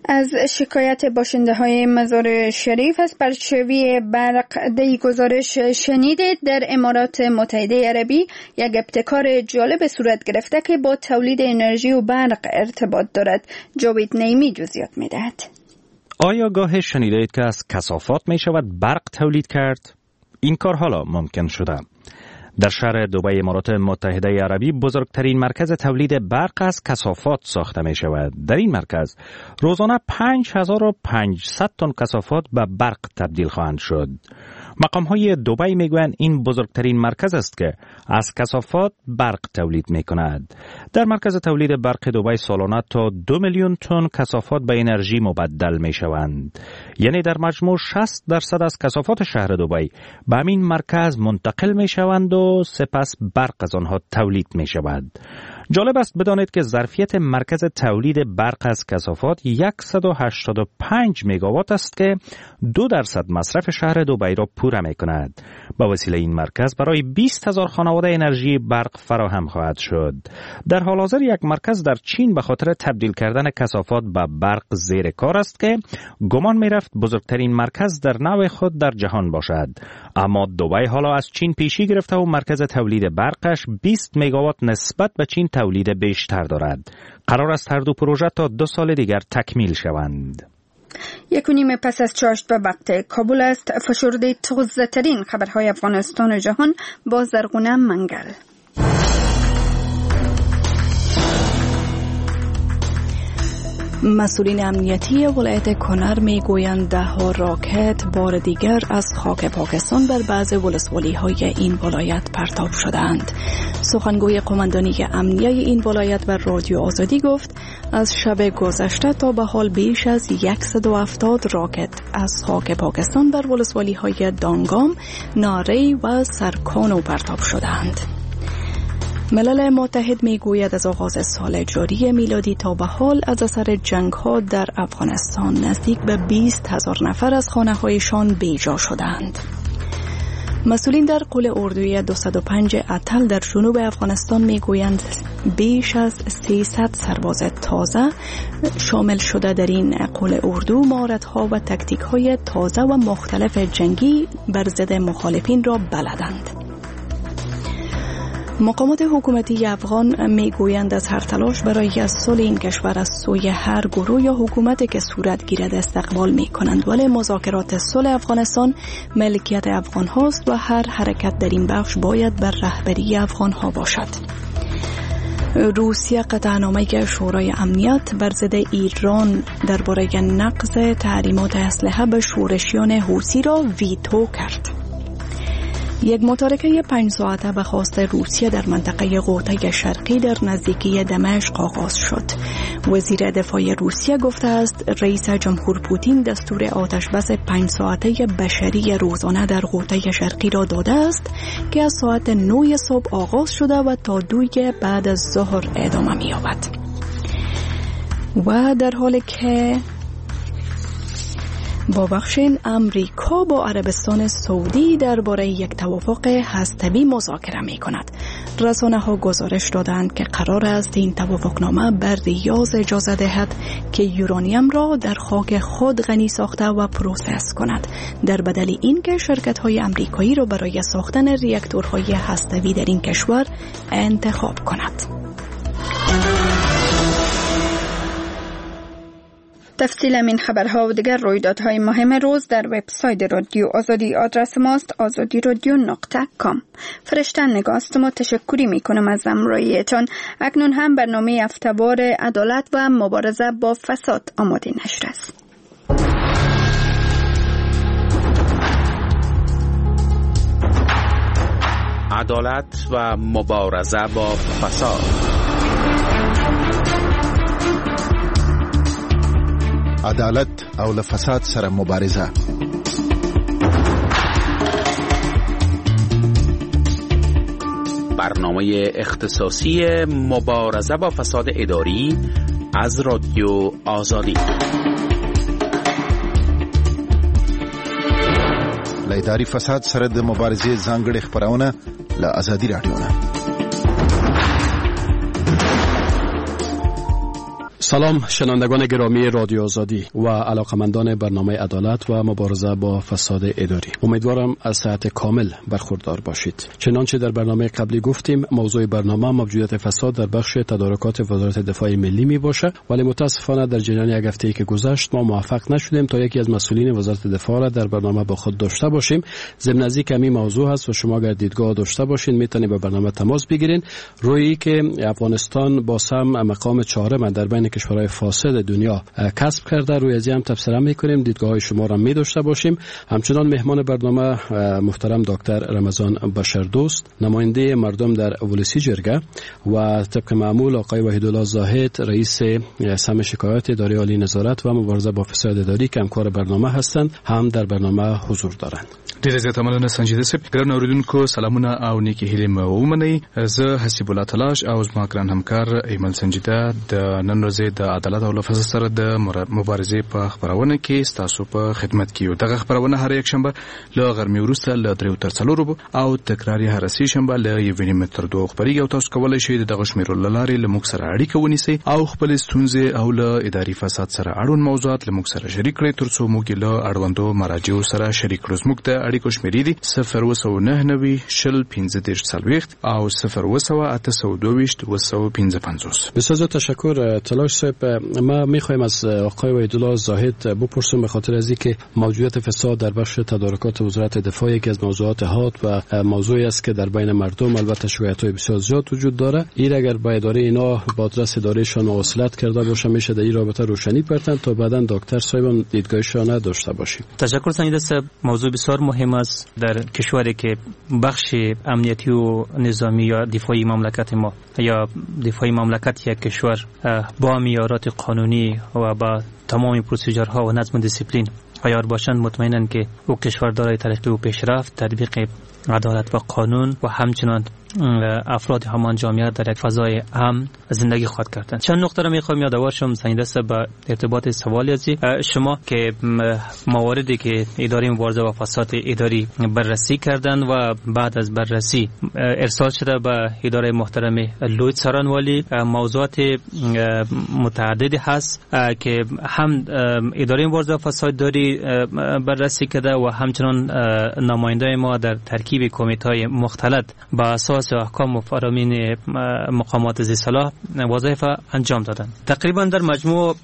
از شکایت باشنده های مزار شریف از پرچوی برق دی گزارش شنیدید. در امارات متحده عربی یک ابتکار جالب صورت گرفته که با تولید انرژی و برق ارتباط دارد. جاوید نعیمی جزئیات می‌دهد. آیا گاه شنیدید که از کثافات می شود برق تولید کرد؟ این کار حالا ممکن شده. در شهر دبی امارات متحده عربی بزرگترین مرکز تولید برق از کثافات ساخته می شود. در این مرکز روزانه پنج هزار و پانصد تن کثافات به برق تبدیل خواهند شد. مقام های دبی می گویند این بزرگترین مرکز است که از کثافات برق تولید می کند. در مرکز تولید برق دبی سالانه تا دو میلیون تن کثافات به انرژی مبدل می شوند. یعنی در مجموع شصت درصد از کثافات شهر دبی به همین مرکز منتقل می شوند و سپس برق از آنها تولید می شود. جالب است بدانید که ظرفیت مرکز تولید برق از کثافات صد و هشتاد و پنج مگاوات است که دو درصد مصرف شهر دبی را پوره می کند. با وسیله این مرکز برای بیست هزار خانواده انرژی برق فراهم خواهد شد. در حال حاضر یک مرکز در چین به خاطر تبدیل کردن کثافات به برق زیر کار است که گمان می رفت بزرگترین مرکز در نوع خود در جهان باشد. اما دبی حالا از چین پیشی گرفته و مرکز تولید برقش بیست مگاوات نسبت به چین تولید بیشتر دارد. قرار است هر دو پروژه تا دو سال دیگر تکمیل شوند. یک و نیم پس از چاشت به وقت کابل است. فشرده تازه ترین خبرهای افغانستان و جهان با زرغونه منگل. مسئولین امنیتی ولایت کنر می گویند ده ها راکت بار دیگر از خاک پاکستان بر بعض ولسوالی های این ولایت پرتاب شدند. سخنگوی قماندانی امنیه این ولایت بر رادیو آزادی گفت از شب گذشته تا به حال بیش از صد و هفتاد راکت از خاک پاکستان بر ولسوالی های دانگام، ناری و سرکانو پرتاب شدند. ملل متحد می گوید از آغاز سال جاری میلادی تا به حال از اثر جنگ ها در افغانستان نزدیک به بیست هزار نفر از خانه هایشان بیجا شدند. مسئولین در قلعه اردوی دویست و پنج اتل در جنوب افغانستان می گویند بیش از سیصد سرباز تازه شامل شده در این قلعه اردو مهارت‌ها و تکتیک‌های تازه و مختلف جنگی بر ضد مخالفین را بلدند. مقامات حکومتی افغان می گویند از هر تلاش برای از صلح این کشور از سوی هر گروه یا حکومتی که صورت گیرد استقبال می کنند، ولی مذاکرات صلح افغانستان ملکیت افغان هاست و هر حرکت در این بخش باید بر رهبری افغان ها باشد. روسیه قطعنامه شورای امنیت بر ضد ایران درباره نقض تحریمات اسلحه به شورشیان حوثی را ویتو کرد. یک متارکه پنج ساعته به خواست روسیه در منطقه غوطه شرقی در نزدیکی دمشق آغاز شد. وزیر دفاع روسیه گفته است رئیس جمهور پوتین دستور آتش بس پنج ساعته بشری روزانه در غوطه شرقی را داده است که از ساعت نه صبح آغاز شده و تا دوی بعد از ظهر ادامه می‌یابد. و در حالی که با بخشین امریکا با عربستان سعودی درباره یک توافق هسته‌ای مذاکره می کند. رسانه ها گزارش دادند که قرار است این توافقنامه بر ریاض اجازه دهد که یورانیم را در خاک خود غنی ساخته و پروسس کند، در بدل این که شرکت های امریکایی را برای ساختن ریاکتورهای هسته‌ای در این کشور انتخاب کند. تفصیل این خبرها و دیگر رویدادهای مهم روز در وبسایت رادیو آزادی. آدرس ماست آزادی رادیو نقطه کام. فرشتن نگاست ما تشکری می کنم از همراهیتان. اکنون هم برنامه هفته‌وار عدالت و مبارزه با فساد آماده نشر است. عدالت و مبارزه با فساد. عدالت او له فساد سره مبارزه. برنامه اختصاصی مبارزه با فساد اداری از رادیو آزادی. له اداري فساد سره د مبارزې ځانګړي خبرونه له آزادي رادیو نه. سلام شنوندگان گرامی رادیو آزادی و علاقمندان برنامه عدالت و مبارزه با فساد اداری، امیدوارم از صحت کامل برخوردار باشید. چنانچه در برنامه قبلی گفتیم، موضوع برنامه موجودیت فساد در بخش تدارکات وزارت دفاع ملی می باشه، ولی متاسفانه در جریان یک هفته‌ای که گذشت ما موفق نشدیم تا یکی از مسئولین وزارت دفاع را در برنامه با خود داشته باشیم. ضمن از اینکه همین موضوع هست و شما اگر دیدگاه داشته باشین میتونید به برنامه تماس بگیرین. روی که افغانستان با سم مقام چهارم در بین کشورهای فاسد دنیا کسب کرده، روی از این هم تبصره میکنیم، دیدگاه های شما را می داشته باشیم. همچنان مهمان برنامه محترم دکتر رمضان بشردوست، نماینده مردم در ولسی جرگه، و طبق معمول آقای وحیدالله زاهد، رئیس سم شکایات اداره عالی نظارت و مبارزه با فساد اداری که همکار برنامه هستند، هم در برنامه حضور دارند. ډیره زیاته مننه سنجیده صاحب. ګران اوریدونکو سلامونه او نیکی هیلې مو ومنئ. زه حسیب الله تلاش او زما ګران همکار ایمل سنجیده د نن ورځې د عدالت او فساد سره د مبارزې په خبرونه کې ستاسو په خدمت کې یو. دغه خبرونه هر یک شنبه له غرمې وروسته له درې تر څلورو او تکرار یې هر سې شنبه له یو نیم تر دوه خبري او تاسو کولای شئ دغه شمیرو لارې له موږ سره اړیکه ونیسئ او خپل ستونزې او له اداري فساد سره اړوند موضوعات له موږ سره شریک کړئ ترڅو موږ له اړوندو مراجعو سره شریک کړو. موږ ته اړیکو شمیرې دي صفر وسو نه نوي شل پنځه دېرش څلوېښت او صفر وسو اته سو دوه ویشت وسو پنځه پنځوس. بسیار تشکر تلاش صاحب. ما میخوایم از آقای وحیدالله زاهد بپرسیم به خاطر از اینکه موجودیت فساد در بخش تدارکات وزارت دفاع یکی از موضوعات هات و موضوعی است که در بین مردم البته شکایت‌های بسیار زیاد وجود داره. این اگر با اداره اینا با آدرس ادارهشان مواصلت کرده باشه میشه در این رابطه روشنی پرتن تا بعداً دکتر صاحب دیدگاهشان داشته باشیم. تشکر سنجیده صاحب. موضوع بسیار مهم است در کشوری که بخش امنیتی و نظامی یا دفاعی مملکت ما یا دفاعی مملکت یک کشور با معیارات قانونی و با تمام پروسیجرها و نظم و دیسیپلین عیار باشند، مطمئناً که او کشور دارای ترقی و پیشرفت، تطبیق عدالت و قانون و همچنان افراد همان جامعه در یک فضای امن زندگی خواهد کردند. چند نکته را میخوام یادآور شم سنجیده صاحب به ارتباط سوالی ازی شما که مواردی که اداره مبارزه با فساد اداری بررسی کردند و بعد از بررسی ارسال شده به اداره محترم لوید سارانوالی، موضوعات متعددی هست که هم اداره مبارزه با فساد اداری بررسی کرده و همچنان نماینده ما در ترکیب کمیته‌های مختلط با اساس احکام و فرامین مقامات ذی صلاح وظایف انجام دادند. تقریبا در مجموع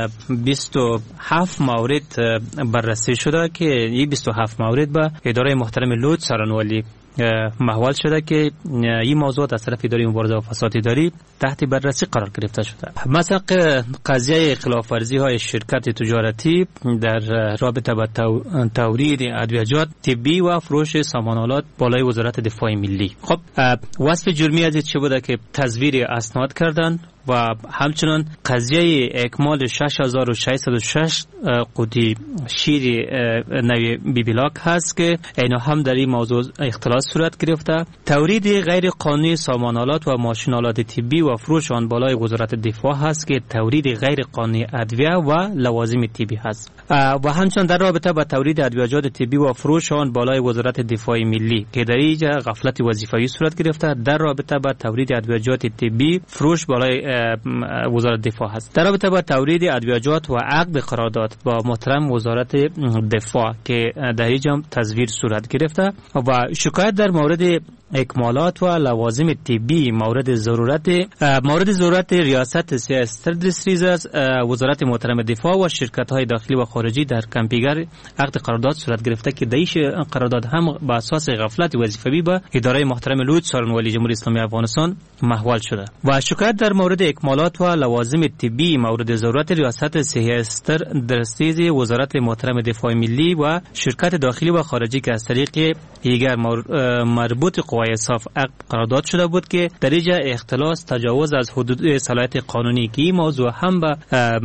بیست و هفت مورد بررسی شده که این بیست و هفت مورد به اداره محترم لوید سارانوالی محول شده که این موضوع از طرف اداره مبارزه با فساد اداری تحت بررسی قرار گرفته شده. مثلا قضیه خلاف ورزی های شرکت تجارتی در رابطه با تولید ادویه‌جات طبی و فروش سامانالات بالای وزارت دفاع ملی. خب وصف جرمی از چه بوده که تزویر اسناد کردن و همچنان قضیه اکمال شش هزار و ششصد و شش قوطی شیر نوی بیبیلاک هست که اینا هم در این موضوع اختلاس صورت گرفته. تولید غیر قانونی سامانالات و ماشینالات طبی و فروش آن بالای وزارت دفاع هست که تولید غیر قانونی ادویه و لوازم طبی هست و همچنان در رابطه با تولید ادویه‌جات طبی و فروش آن بالای وزارت دفاع ملی که در اینجا غفلت وظیفه‌ای صورت گرفته در رابطه با تولید ادویه‌جات طبی فروش بالای وزارت دفاع هست. در رابطه با تولید ادویه‌جات و عقد قرارداد با محترم وزارت دفاع که در اینجا تزویر صورت گرفته و شکایت در مورد اکمالات و لوازم طبی مورد ضرورت مورد ضرورت ریاست سیاست دستریز وزارت محترم دفاع و شرکت‌های داخلی و خارجی در کمپیگر عقد قرارداد صورت گرفته که دیش قرارداد هم با اساس غفلت وظیفه‌ای به اداره محترم لوید سارانوالی جمهوری اسلامی افغانستان محول شده و شکایت در مورد اکمالات و لوازم طبی مورد ضرورت ریاست سیاست دستریز وزارت محترم دفاع ملی و شرکت داخلی و خارجی که از طریق دیگر مربوط قوای صاف عقد قرارداد شده بود که در اینجا اختلاس تجاوز از حدود صلاحیت قانونی که این موضوع هم به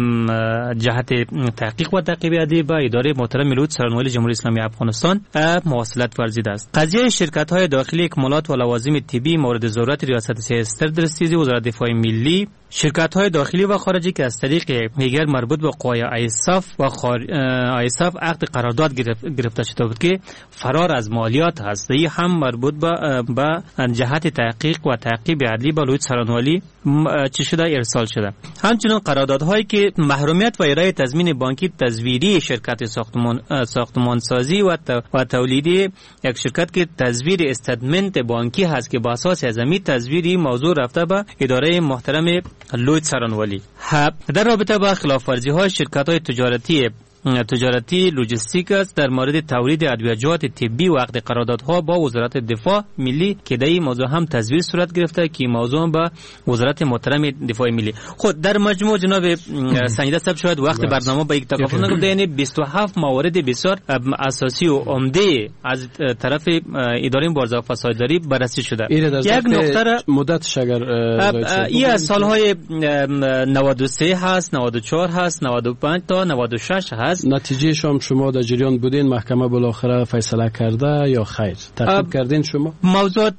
جهت تحقیق و تعقیب اداری با اداره محترم لوید سارانوالی جمهوری اسلامی افغانستان مواصلت ورزیده است. قضیه شرکت های داخلی اکمالات و لوازم طبی مورد ضرورت ریاست سیاست دستریز وزارت دفاع ملی شرکت های داخلی و خارجی که از طریق دیگر مربوط به قوای ایصاف و خار... ایصاف عقد قرارداد گرفته شده بود که فرار از مالیات هست. این هم مربوط به به جهت تحقیق و تعقیب عدلی به لوی سرانوالی چی شده ارسال شده. همچنین قراردادهایی که محرومیت و ارائه تضمین بانکی تزویری شرکت ساختمان ساختمانسازی و و تولیدی یک شرکت که تزویر استدمنت بانکی هست که با اساس از همین تزویری موضوع رفته به اداره محترم لوی سرانوالی. در رابطه با خلاف ورزی های شرکت های تجارتی تجارتی لوجستیک است در مورد تولید ادویه‌جات طبی و عقد قراردادها با وزارت دفاع ملی که در این موضوع هم تزویر صورت گرفته که موضوع با وزارت محترم دفاع ملی. خود در مجموع جناب سنجیده صاحب شاید وقت برنامه به یک تکافل نگفته، یعنی بیست و هفت موارد بسیار اساسی و عمده از طرف اداره مبارزه با فسادداری بررسی شده. یک نقطه مدتش اگر این از سالهای نود و سه هست، نود و چهار هست، نود و پنج تا نود و شش هست. نتیجه شما شما در جریان بودین؟ محکمه بالاخره فیصله کرده یا خیر؟ تعقیب کردین شما؟ موضوعات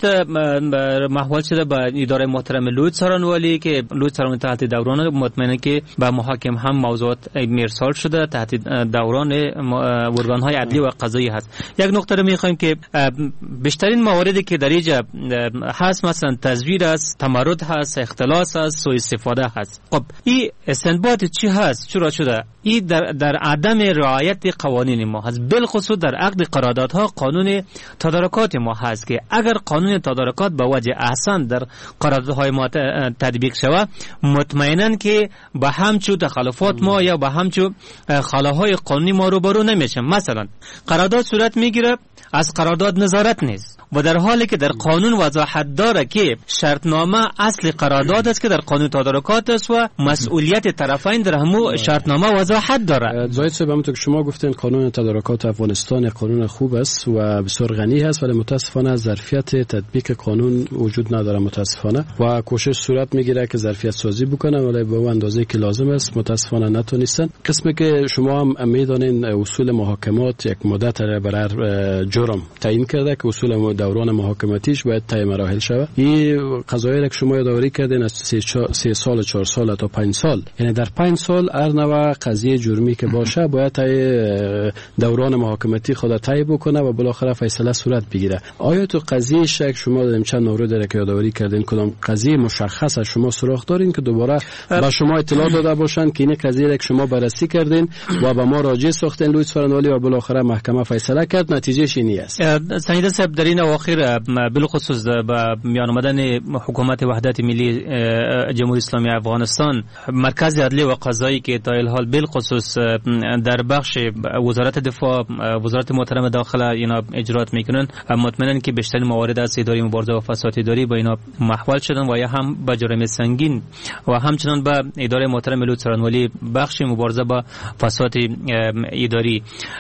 محول شده به اداره محترم لوی سرانوالی که لوی سرانوالی تحت دوران مطمئنه که به محاکم هم موضوعات ارسال شده تحت دوران ارگان‌های عدلی و قضایی هست. یک نکته رو می‌خوایم که بیشترین مواردی که در اینجا هست مثلا تزویر است، تمرد هست، اختلاس است، سوء استفاده هست. خب این استنباط چی هست؟ چرا شده؟ این در در عدم رعایت قوانین ما هست، بالخصوص در عقد قراردادها قانون تدارکات ما هست که اگر قانون تدارکات به وجه احسن در قراردادهای ما تطبیق شود مطمئناً که به همچو تخلفات ما یا به همچو خلاهای قانونی ما روبرو نمیشیم. مثلا قرارداد صورت میگیره، از قرارداد نظارت نیست و در حالی که در قانون وضاحت داره که شرطنامه اصل قرارداد است که در قانون تدارکات است و مسئولیت طرفین در همو شرطنامه وضاحت داره. زاید صاحب همونطور که شما گفتین قانون تدارکات افغانستان قانون خوب است و بسیار غنی است، ولی متاسفانه ظرفیت تطبیق قانون وجود نداره متاسفانه و کوشش صورت میگیره که ظرفیت سازی بکنه ولی به اون اندازه که لازم است متاسفانه نتونستن. قسمی که شما هم میدونین اصول محاکمات یک مدت را برای جرم تعیین کرده که اصول دوران محاکمتیش باید طی مراحل شود. این قضایی که شما یادآوری کردین از سه سال، چهار سال تا پنج سال، یعنی در پنج سال هر نوع قضیه جرمی که باشه باید طی دوران محاکمتی خود طی بکنه و بالاخره فیصله صورت بگیره. آیا تو قضیه شک شما دادیم چند مورد را که یادآوری کردین کدام قضیه مشخص از شما سراغ دارین که دوباره با شما اطلاع داده باشن که این قضیه را که شما بررسی کردین و به ما راجع ساختین لوی سرانوالی و بالاخره محکمه فیصله کرد نتیجهش اینی است؟ سنجیده صاحب در این اواخر بالخصوص به میان آمدن حکومت وحدت ملی جمهوری اسلامی افغانستان مرکز عدلی و قضایی که تا الحال بالخصوص در بخش وزارت دفاع وزارت محترم داخله اینا اجرات میکنن مطمئنن که بیشتر موارد از اداره مبارزه با فسادداری با اینا محول شدن و یا هم به جرم سنگین و همچنان به اداره محترم لوی سرانوالی بخش مبارزه با فساد اداری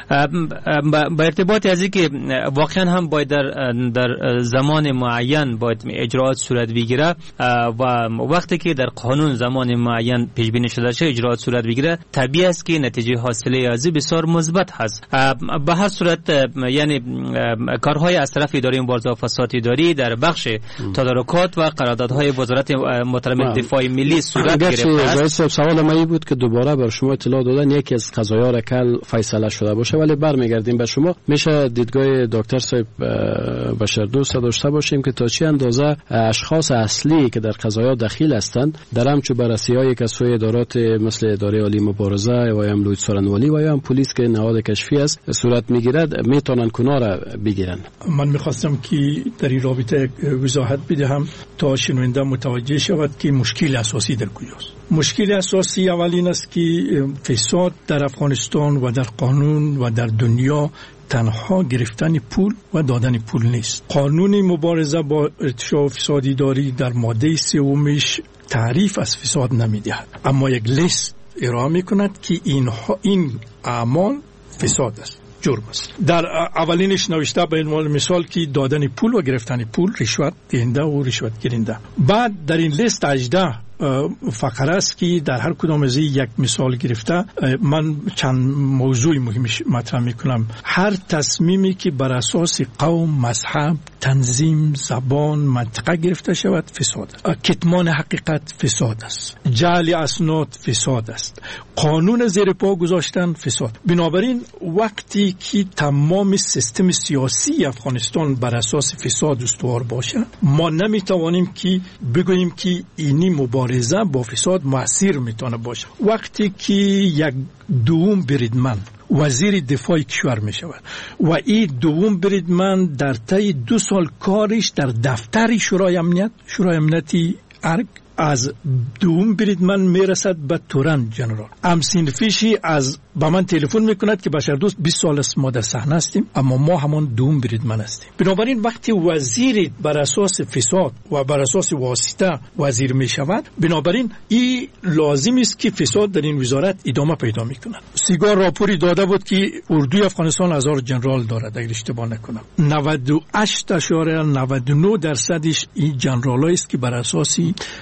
با ارتباط از اینکه واقعا هم باید در در زمان معین باید اجراات صورت بگیره و وقتی که در قانون زمان معین پیش بینی شده شه اجراات صورت بگیره طبیعی است که نتیجه حاصله از بسیار مثبت هست. به هر صورت یعنی کارهای از طرف اداره مبارزه با فساد اداری در بخش تدارکات و قراردادهای وزارت محترم دفاع ملی صورت گرفته. سوال ما بود که دوباره بر شما اطلاع دادن یکی از قضایا را کل فیصله شده باشه، ولی برمیگردیم به شما. میشه دیدگاه دکتر صاحب بشردوست داشته باشیم که تا چه اندازه اشخاص اصلی که در قضایا دخیل هستند در همچو بررسی‌های که سوی ادارات مثل اداره عالی مبارزه و یا هم لوی سرانوالی و یا هم پلیس که نهاد کشفی است صورت میگیرد میتونن کنا را بگیرن. من میخواستم که در این رابطه وضاحت بدهم تا شنونده متوجه شود که مشکل اساسی در کجاست. مشکل اساسی اولین است که فساد در افغانستان و در قانون و در دنیا تنها گرفتن پول و دادن پول نیست. قانون مبارزه با ارتشاء و فسادداری در ماده سومش تعریف از فساد نمیدهد، اما یک لیست ارائه میکند که اینها این اعمال فساد است، جرم است. در اولینش نوشته به عنوان مثال که دادن پول و گرفتن پول، رشوت دهنده و رشوت گیرنده. بعد در این لیست هجده فقره است که در هر کدام از یک مثال گرفته من چند موضوع مهم مطرح میکنم. هر تصمیمی که بر اساس قوم، مذهب، تنظیم، زبان، منطقه گرفته شود فساد است. کتمان حقیقت فساد است. جعل اسناد فساد است. قانون زیر پا گذاشتن فساد. بنابراین وقتی که تمام سیستم سیاسی افغانستان بر اساس فساد استوار باشه، ما نمیتوانیم که بگوییم که اینی مبارزه با فساد مؤثر میتونه باشه. وقتی که یک دوم بریدمن وزیر دفاع کشور می شود و این دوم بریدمن در طی دو سال کارش در دفتر شورای امنیت شورای امنیتی ارگ از دوم بریدمن میرسد به تورن جنرال. همسینفیشی از با من تلفن میکند که بشر دوست بیست سال است ما در صحنه هستیم، اما ما همان دوم بریدمن هستیم. بنابراین وقتی وزیر بر اساس فساد و بر اساس واسطه وزیر میشود، بنابراین این لازم است که فساد در این وزارت ادامه پیدا میکند. سیگار راپوری داده بود که اردوی افغانستان هزار جنرال دارد اگر اشتباه نکنم. نود و هشت اشاره نود و نه درصدش این جنرالایی است که بر اساس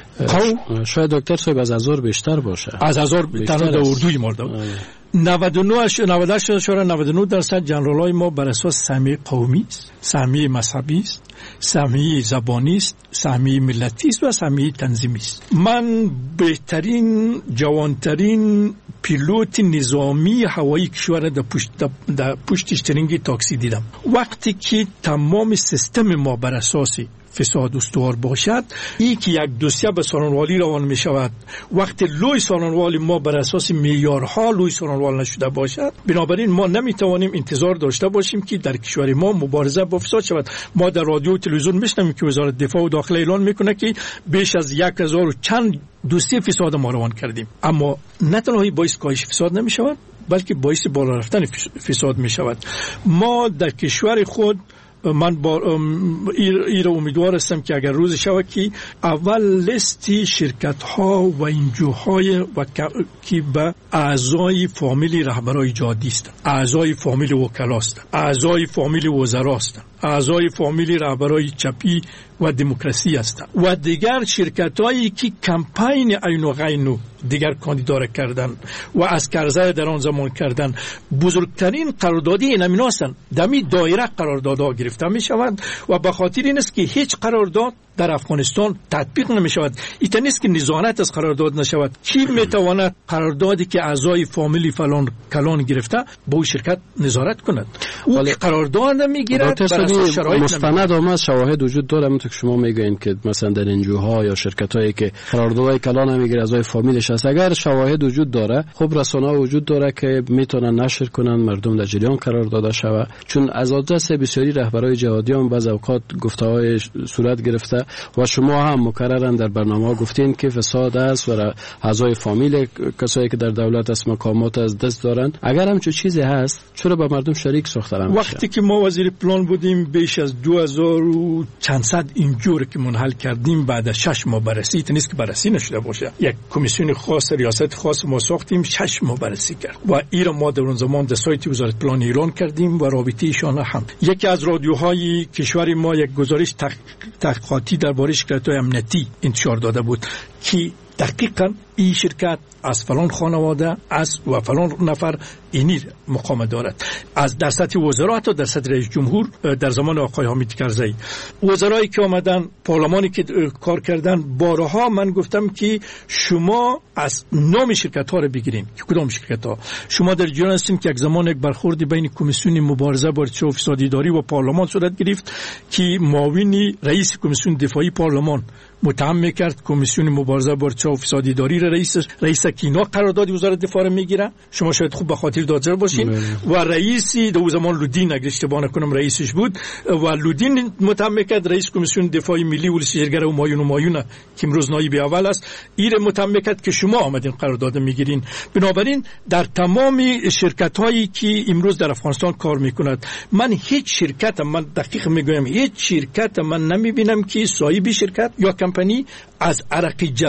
قوم، شاید دکتر صاحب از هزار بیشتر باشه، از هزار تنها در اردوی ما دارد. نود و نه نود و هشت اشاره نود و نه درصد جنرالای ما بر اساس سهمیه قومی است، سهمیه مذهبی است، سهمیه زبانی است، سهمیه ملتی است و سهمیه تنظیمی است. من بهترین جوانترین پیلوت نظامی هوایی کشور در پشت در پشت اشترینگ تاکسی دیدم. وقتی که تمام سیستم ما بر اساس فساد استوار باشد، این که یک دوسیه به سالنوالی روان می شود، وقتی لوی سالنوالی ما بر اساس معیارها لوی سالنوال نشده باشد، بنابراین ما نمی توانیم انتظار داشته باشیم که در کشور ما مبارزه با فساد شود. ما در رادیو و تلویزیون میشنویم که وزارت دفاع و داخله اعلان میکنه که بیش از یک هزار و چند دوسیه فساد ما روان کردیم، اما نه تنها باعث کاهش فساد نمی شود بلکه باعث بالا رفتن فساد می شود. ما در کشور خود، من با ایر امیدوار هستم که اگر روز شود که اول لیستی شرکت ها و انجوهای و که به اعضای فامیل رهبرای جادی است، اعضای فامیل وکلا است، اعضای فامیل وزرا است، اعضای فامیل رهبرای چپی و دموکراسی هستند و دیگر شرکت هایی که کمپین عین و غین دیگر کاندیدا کردن و از کرزه در آن زمان کردن، بزرگترین قراردادی این هستند. دمی دایره قراردادها گرفته می شود و به خاطر این است که هیچ قرارداد در افغانستان تطبیق نمی شود. این نیست که نظارت از قرارداد نشود. کی می تواند قراردادی که اعضای فامیلی فلان کلان گرفته با اون شرکت نظارت کند؟ او قرارداد نمیگیرد، بر اساس شرایط مستند آمد شواهد وجود داره. همونطور که شما میگین که مثلا در انجوها یا شرکتایی که قراردادهای کلان نمیگیره اعضای فامیلش هست، اگر شواهد وجود داره، خب رسانه وجود داره که میتونن نشر کنن، مردم در جریان قرار داده شود. چون از آدرس بسیاری رهبرای جهادیان بعض اوقات گفته‌های صورت گرفته و شما هم مکررن در برنامه گفتین که فساد است و اعضای فامیل کسایی که در دولت است مقامات از دست دارن. اگر هم چه چیزی هست چرا با مردم شریک ساخته نمیشه؟ وقتی که ما وزیر پلان بودیم بیش از دو هزار و چند صد اینجور که منحل کردیم، بعد از شش ماه بررسی، تا نیست که بررسی نشده باشه، یک کمیسیون خاص ریاست خاص ما ساختیم، شش ماه بررسی کرد و این ما در اون زمان در سایت وزارت پلان ایران کردیم و رابطه ایشان هم. یکی از رادیوهای کشور ما یک گزارش تحقیقاتی درباره شرکت‌های امنیتی انتشار داده بود که دقیقاً این شرکت از فلان خانواده از و فلان نفر اینی مقام دارد، از در سطح وزرا تا در سطح رئیس جمهور در زمان آقای حامد کرزی. وزرایی که آمدن، پارلمانی که کار کردن، بارها من گفتم که شما از نام شرکت ها رو بگیرین که کدام شرکت ها. شما در جریان هستین که یک زمان یک برخوردی بین کمیسیون مبارزه با ارتشاء و فساد اداری و پارلمان صورت گرفت که معاون رئیس کمیسیون دفاعی پارلمان متهم میکرد کمیسیون مبارزه با ارتشاء و فساد اداری را رئیس رئیس کینا قرارداد وزارت دفاع میگیره. شما شاید خوب به خاطر دادر باشین مه. و رئیسی در زمان لودین اگه اشتباه نکنم رئیسش بود و لودین متهم میکرد رئیس کمیسیون دفاعی ملی ولسی جرگه و مایون و مایون که امروز نایب اول است، این متهم میکرد که شما آمدین قرارداد میگیرین. بنابراین در تمام شرکت هایی که امروز در افغانستان کار میکند، من هیچ شرکت، من دقیق میگویم هیچ شرکت من نمیبینم که صاحب شرکت یا کمپانی از عرق جبین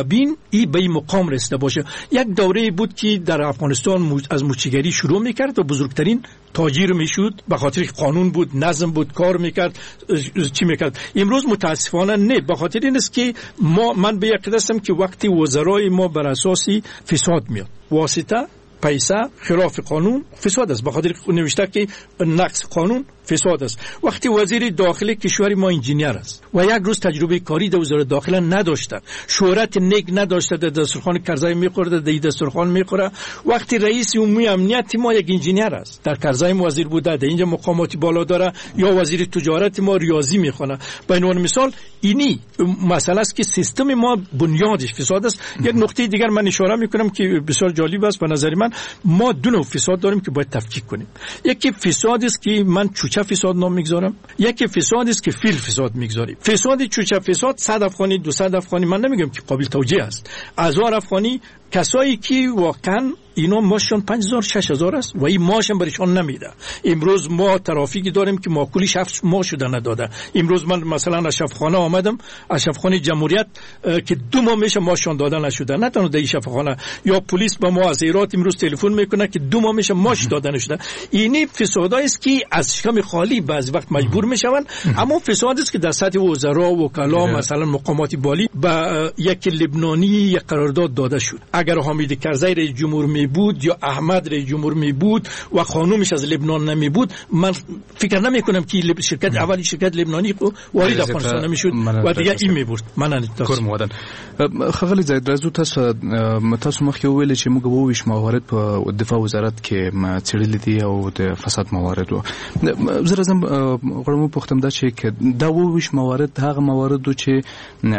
این به این مقام رسیده باشه. یک دوره بود که در افغانستان از موچیگری شروع میکرد و بزرگترین تاجر میشد، به خاطر قانون بود، نظم بود، کار میکرد، چی میکرد. امروز متاسفانه نه، به خاطر این است که ما من به یقین هستم که وقتی وزرای ما بر اساس فساد میاد، واسطه پیسه خلاف قانون فساد است، به خاطر نوشته که نقض قانون فساد است. وقتی وزیر داخلی کشور ما انجینیر است و یک روز تجربه کاری در وزارت داخله نداشته، شهرت نیک نداشته، در دسترخوان کرزی میخورده، در دسترخوان میخوره. وقتی رئیس عمومی امنیت ما یک انجینیر است، در کرزی وزیر بوده، در اینجا مقاماتی بالا داره، یا وزیر تجارت ما ریاضی میخونه. به عنوان مثال اینی مسئله است که سیستم ما بنیادش فساد است. یک نکته دیگر من اشاره میکنم که بسیار جالب است به نظر من. ما دو نوع فساد داریم که باید تفکیک کنیم. یکی فساد است که من چوچه فساد نام میگذارم، یکی فساد است که فیل فساد میگذاریم. فساد چوچه فساد صد افغانی دویست افغانی من نمیگم که قابل توجیه است، هزار افغانی کسایی که واقعا اینا ماشون پنج هزار شش هزار است و این ماشون برشان نمیده. امروز ما ترافیکی داریم که ماکولیش هفت ماه شده نداده. امروز من مثلا از شفاخانه آمدم، از شفاخانه جمهوریت که دو ماه میشه ماشون داده نشده، نه تنها در شفاخانه، یا پلیس به ما از ایرات امروز تلفن میکنه که دو ماه میشه ماش داده نشده. اینی فسادایی است که از شکم خالی بعض وقت مجبور میشوند، اما فسادی است که در سطح وزرا و وکلا مثلا مقامات بالی با یک لبنانی یک قرارداد داده شد. اگر حامد کرزی رئیس جمهور می بود یا احمد رئیس جمهور می بود و خانومش از لبنان نمی بود، من فکر نمی کنم که شرکت اولی شرکت لبنانی وارد افغانستان نمی شد و دیگه این می برد. من کورمودن خغلی زید رازو تاسو تاسو مخکې ویل چې موږ وویش موارد په دفاع وزارت کې چړلې دي او د فساد موارد و زه راځم غواړم پوښتم دا چې دا وویش موارد هغه موارد چې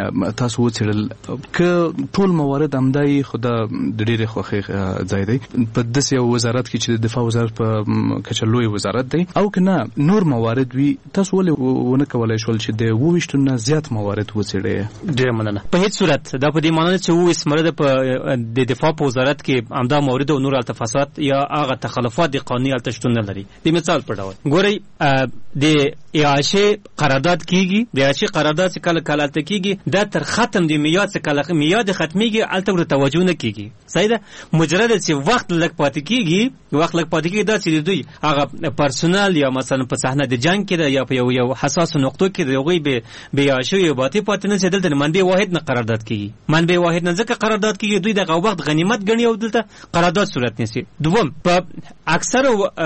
تاسو وڅړل ک ټول موارد همدای خدا د ډېرې خوخي ځای دی په داسې یو وزارت کې چې د دفاع وزارت په کچه لوی وزارت دی، او کنه نور موارد وي تاسو ولې ونه کولای شول چې د وویشتونه زیات موارد وڅړئ؟ ډېر مننه. په هیڅ صورت دا په دې معنی چې وویس مرده په د دفاع په وزارت کې همدا موارد او نور التفاصات یا هغه تخلفات د قانوني التشتون نه لري. د مثال په ډول ګورئ د ایاشه قرارداد کیږي، د ایاشه قرارداد چې کله کله کیږي دا تر ختم د میاد څخه کله میاد ختميږي الته ور توجه نه کیږي. صحیح ده، مجرد چې وخت لږ پاتې کیږي وخت لږ پاتې کیږي دا چې دوی هغه پرسونل یا مثلا په صحنه د جنگ کې یا په یو یو حساس نقطو کې دوی به به ایاشه یو باتی پاتې نه چې دلته منبع واحد نه قرارداد کیږي. منبع واحد نه ځکه قرارداد کیږي دوی دغه وخت غنیمت ګڼي او دلته قرارداد صورت نیسي. دوم په اکثر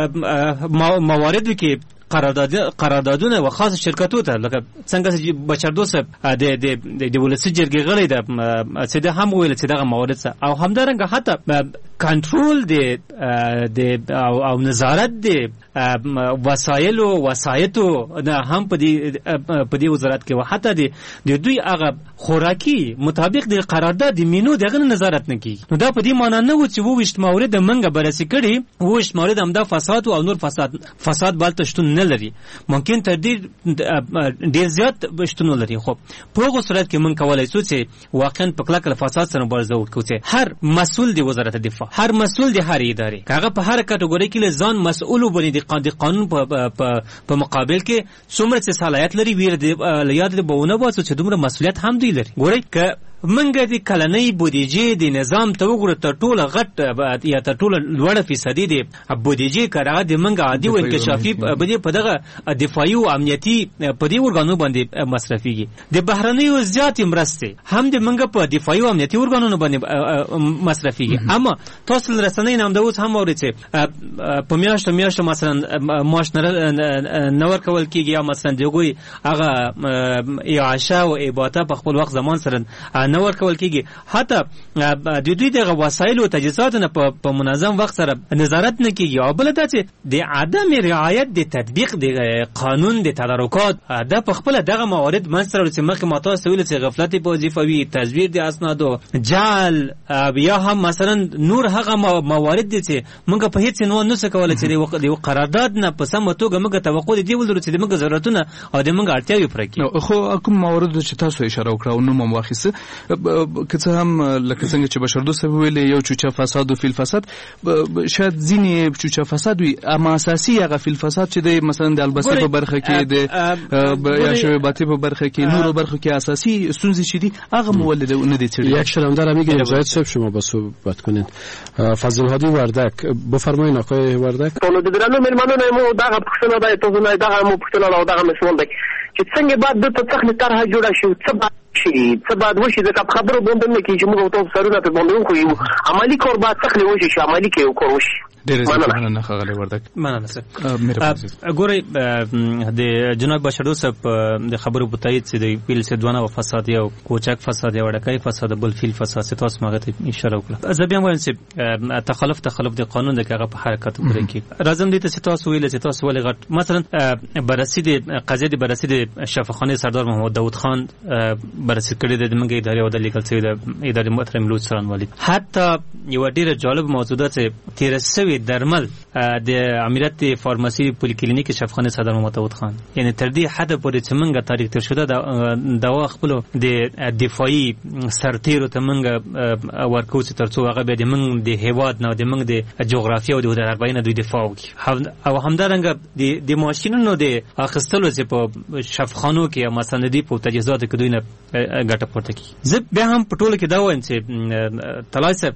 موارد کې قرارداد قراردادونه و خاص شرکتو ته لکه څنګه چې بچردو صاحب د د د ولسی جرګې غړي د چې د هم ویل چې دغه موارد څه او همدارنګه حتی کنټرول د د او, او نظارت د وسایل او وسایتو نه هم په دې په دې وزارت کې و حتی د د دوی هغه خوراکي مطابق د قرارداد د مینو دغه نظارت نه کیږي. نو دا په دې معنی نه و چې وویشت موارد منګه بررسي کړي، وویشت موارد هم دا فساد او نور فساد فساد بالته شتون نه لري، ممکن تر دې ډیر زیات شتون لري. خو په هغه صورت کې مونږ کولای شو چې واقعا په کلک فساد سره مبارزه وکړو چې هر مسؤل دی وزارت دفاع، هر مسؤل دی هر ادارې کاغه په هر کټګوري کې ځان مسؤل وبني د قانون په په مقابل کې څومره صلاحیت لري ویل دی یاد دی بونه واسو چې دومره مسؤلیت هم دی لري. ګورئ ک منګه د کلنۍ بودیجې د نظام ته وګوره تر ټوله غټ یا تر ټوله لوړه فیصدي د بودیجې کارغه د منګه عادي او انکشافي بده په دغه دفاعي او امنیتي په دې ورګانو باندې مصرفيږي. د بهرنیو زیات مرسته هم د منګه په دفاعي او امنیتي ورګانو باندې مصرفيږي. اما تاسو رسنۍ نام د اوس هم اورئ په میاشتو میاشتو مثلا ماش نور کول کیږي یا مثلا دغه هغه ایعاشه او ایباته په خپل وخت زمان سره نور کول کیږي. حتی د دوی د وسایل او تجهیزات نه په منظم وخت سره نظارت نه کیږي. او بل دا چې د عدم رعایت د تطبیق د قانون د تدارکات د په خپل دغه موارد منځره چې مخکې ماته سویل چې غفلت په وظیفوي تزویر د اسنادو جعل یا هم مثلا نور هغه موارد دي چې موږ په هیڅ نو نه سکول چې د قرارداد نه په سم توګه موږ توقع دي ولرو چې موږ ضرورتونه او د موږ اړتیاوې پوره کړو. خو کوم موارد چې تاسو اشاره وکړو نو مو واخیسه که څه هم لکه څنګه چې بشردوست صاحب ویل یو چوچه فساد او فیل فساد شاید ځینې چوچه فساد وي اما اساسي هغه فیل فساد چې د مثلا د البسې په برخه کې د یا شباباتي په برخه کې نورو برخو کې اساسي ستونزې چې دي هغه مولد نه دي څرګند. یک شرمدار میگه زاید صاحب شما با صحبت کنید. فضل هادی وردک بفرمایید آقای وردک. ټول د درنو مېلمانو مو دغه پښتنه د تاسو نه دغه مو پښتنه او دغه مسول دی چې څنګه بعد د تخنیک طرحه جوړه شي څه بعد شي څه بعد وشي د خبرو باندې نه کې چې موږ تاسو سره ته باندې خو یو عملی کار بعد څخه وشي چې عملی کې یو کار وشي. ډېر زیات مننه خغلی وردک. مننه سر. ګورئ د جناب بشردوست صاحب د خبرو په تایید چې د فیل سدوانه او فساد یو کوچک فساد یو ډکای فساد بل فیل فساد تاسو ماغه ته اشاره وکړه. زه بیا وایم چې تخلف تخلف د قانون د هغه په حرکت پورې کې راځم دي ته تاسو ویل چې تاسو ولې غټ مثلا بررسي د قضیه د بررسي د شفاخانه سردار محمد داود خان بررسي کړې د منګي ادارې او د لیکل سوي د ادارې محترم لوڅ سران والد. حتی یو ډیره جالب موضوع ده چې تیر سوي درمل د امارت فارماسي پولیکلینیک شفاخانه سردار محمد داود خان یعنی تر دې حد پورې چې منګه تاریخ تر شوه د دوا خپل د دفاعي سرتیرو ته منګه ورکو چې ترڅو هغه به د منګ د هیواد نه د منګ د جغرافیه او د هنربای نه دوی دفاع وکړي او همدارنګه د د ماشینونو د اخیستلو چې په شفاخانو کې مسندې په تجهیزاتو کې دوی نه ګټه پورته کوي. زه به هم په ټوله کې دا وایم چې تلایسه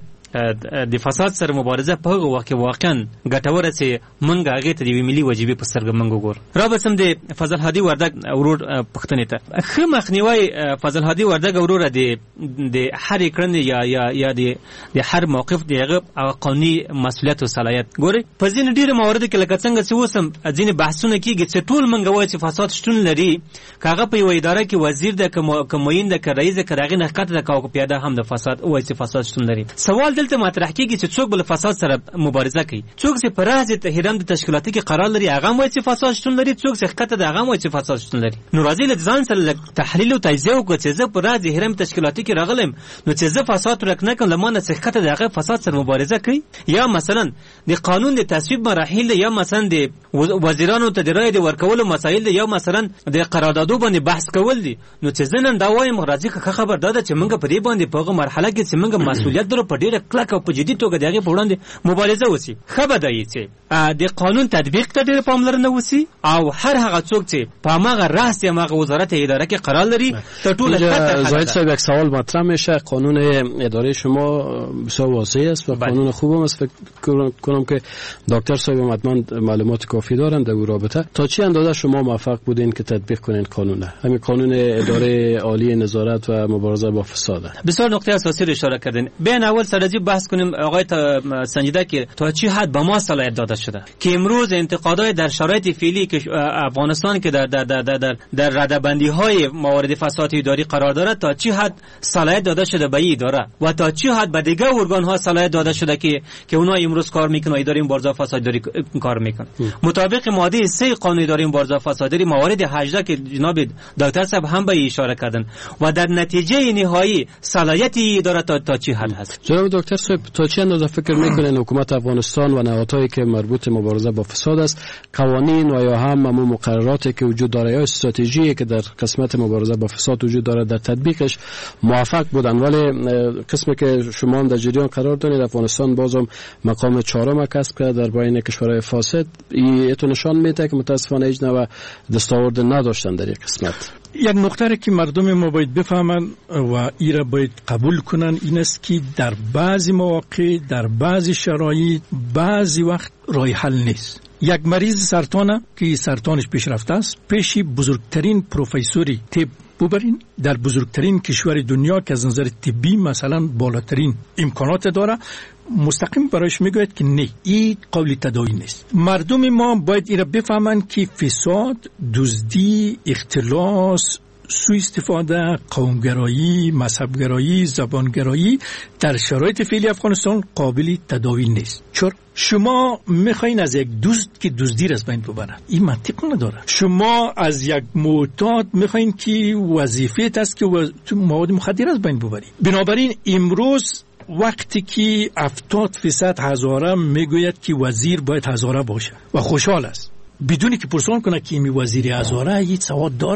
د فساد سره مبارزه په هغه وخت کې واقعا ګټوره چې مونږ هغه ته د ملي واجبې په سترګه مونږ وګور. را به سم د فضل هادي وردک ورور پښتنې ته ښه مخنیوي فضل هادي وردک ورور د د هر کړنې یا یا یا د د هر موقف دغه قانوني مسؤلیت او صلاحیت ګوري. په ځینې ډیره موارد کې لکه څنګه چې وسم ځینې بحثونه کیږي چې ټول مونږ وایي چې فساد شتون لري کاغه په یو اداره کې وزیر د کموین د رئیس د کراغې نه قطه د کاوه پیاده هم د فساد وایي چې فساد شتون لري. سوال دلته مطرح کیږي چې څوک بل فساد سره مبارزه کوي څوک چې په راز تهران د تشکیلاتي کې قرار لري هغه وایي چې فساد شتون لري څوک چې قطه د هغه وایي چې فساد شتون لري. نو راځي له ځان سره تحلیل او تجزیه وکړو چې زه په راز تهران تشکیلاتي کې راغلم نو چې زه فساد رکنه کوم لمانه چې قطه د هغه فساد سره مبارزه کوي یا مثلا د قانون د تصویب مراحل یا مثلا د وزیرانو ته د رای د ورکولو مسایل یا مثلا د قراردادو باندې بحث کول دي نو چې زه نن دا وایم راځي که خبر داده چې موږ په دې باندې په هغه مرحله کې چې موږ مسؤلیت درو په ډیره کلک او په جدي توګه دغه په وړاندې مبارزه وسی. خبر دی چې د قانون تطبیق ته ډېر پاملرنه وسی او هر هغه څوک چې په هغه راست یا هغه وزارت اداره کې قرار لري ته ټول زاید صاحب یک سوال مطرح میشه. قانون اداره شما بسیار واضح است و قانون خوبم است. فکر کنم که دکتر صاحب حتما معلومات کافی دارن در این رابطه. تا چه اندازه شما موفق بودین که تطبیق کنین قانون همین قانون اداره عالی نظارت و مبارزه با فساد؟ بسیار نقطه اساسی رو اشاره کردین. بین اول سرجی بحث کنیم آقای سنجیده که تا چه حد به ما صلاحیت داده شده که امروز انتقادات در شرایط فعلی که افغانستان که در در در در, در ردبندی های موارد فساد اداری قرار دارد تا چه حد صلاحیت داده شده به این اداره و تا چه حد به دیگر ارگان ها صلاحیت داده شده که که اونها امروز کار میکنن اداره مبارزه فساد اداری کار میکنن. مطابق ماده سه قانون اداره مبارزه فساد اداری موارد هجده که جناب دکتر صاحب هم به اشاره کردن و در نتیجه نهایی صلاحیت اداره تا تا چه حد هست. جناب دکتر صاحب تا چه اندازه فکر میکنن حکومت افغانستان و نهادهایی که مربوط مبارزه با فساد است قوانین و یا هم همون مقرراتی که وجود داره یا استراتژی که در قسمت مبارزه با فساد وجود داره در تطبیقش موفق بودن ولی قسمی که شما هم در جریان قرار دارید افغانستان بازم مقام چهارم کسب کرد در بین کشورهای فاسد این تو نشان میده که متاسفانه هیچ نوع دستاورد نداشتن در این قسمت. یک نکته که مردم ما باید بفهمن و ایره باید قبول کنن این است که در بعضی مواقع در بعضی شرایط بعضی وقت راه حل نیست. یک مریض سرطانه که سرطانش پیشرفته است پیش بزرگترین پروفسوری طب ببرین در بزرگترین کشور دنیا که از نظر طبی مثلا بالاترین امکانات داره مستقیم برایش میگوید که نه این قابل تداوی نیست. مردم ما باید ایره بفهمن که فساد، دزدی، اختلاس، سوء استفاده، قومگرایی، مذهبگرایی، زبانگرایی در شرایط فعلی افغانستان قابل تداوی نیست. چرا؟ شما میخواین از یک دزد که دزدی را از بین ببرد، این منطق نداره. شما از یک معتاد میخواین که وظیفه است که مواد مخدر از بین ببری. بنابراین امروز وقتی که هفتاد فیصد هزاره میگوید که وزیر باید هزاره باشه و خوشحال است بدونی که پرسان کنه که این وزیر هزاره هیچ سواد داره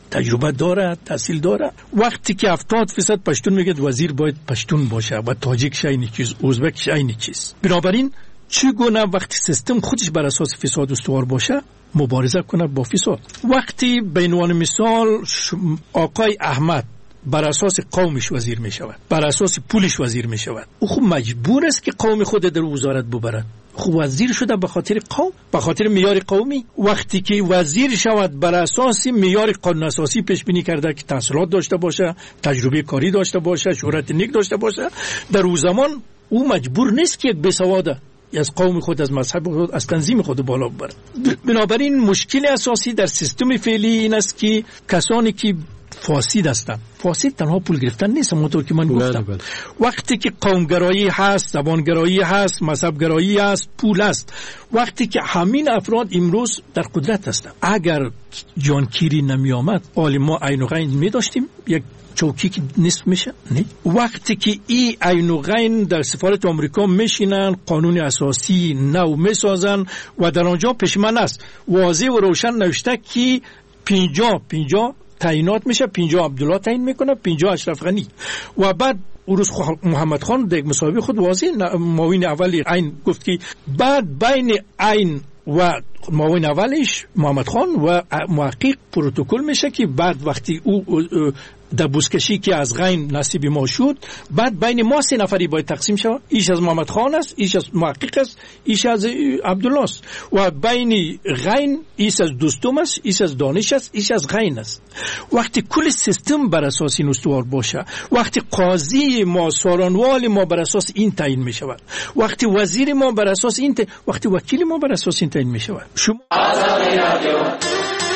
تجربه داره، تحصیل داره. وقتی که هفتاد فیصد پشتون میگه وزیر باید پشتون باشه و تاجیک شاینی چیز، ازبک شاینی چیز. بنابراین چگونه وقتی سیستم خودش بر اساس فساد استوار باشه مبارزه کنه با فساد. وقتی به عنوان مثال آقای احمد بر اساس قومش وزیر می شود، بر اساس پولش وزیر می شود، او خب مجبور است که قوم خود در وزارت ببرد. خب وزیر شده به خاطر قوم، به خاطر معیار قومی. وقتی که وزیر شود بر اساس معیار قانون اساسی پیش بینی کرده که تحصیلات داشته باشه، تجربه کاری داشته باشه، شهرت نیک داشته باشه، در اون زمان او مجبور نیست که بسواده از قوم خود، از مذهب خود، از تنظیم خود بالا ببره. بنابراین مشکل اساسی در سیستم فعلی این است که کسانی که فاسد هستند، فاسد تنها پول گرفتن نیست، همونطور که من گفتم. بله بله. وقتی که قومگرایی هست، زبانگرایی هست، مذهبگرایی هست، پول هست، وقتی که همین افراد امروز در قدرت هستند، اگر جان کیری نمی آمد حال ما عین و غین می داشتیم، یک چوکی که نصف میشه. نه، وقتی که ای عین و غین در سفارت آمریکا میشینن، قانون اساسی نو میسازن و در آنجا پشمن است واضح و روشن نوشته که پنجاه پنجاه تعیینات میشه، پنجاه عبدالله تعیین میکنه، پنجاه اشرف غنی. و بعد اروز محمد خان در مصاحبه خود واضح معاون اولی عین گفت که بعد بین عین و معاون اولش محمد خان و محقق پروتکل میشه که بعد وقتی او در بوسکشی که از غین نصیب ما شد، بعد بین ما سه نفری باید تقسیم شود. ایش از محمد خان است، ایش از محقق است، ایش از عبدالله است. و بین غین ایش از دوستم است، ایش از دانش است، ایش از غین است. وقتی کل سیستم بر اساس این استوار باشه، وقتی قاضی ما، سارانوال ما بر اساس این تعیین می شود، وقتی وزیر ما بر اساس این تعیین، وقتی وکیل ما بر اساس این تعیین می شود. شما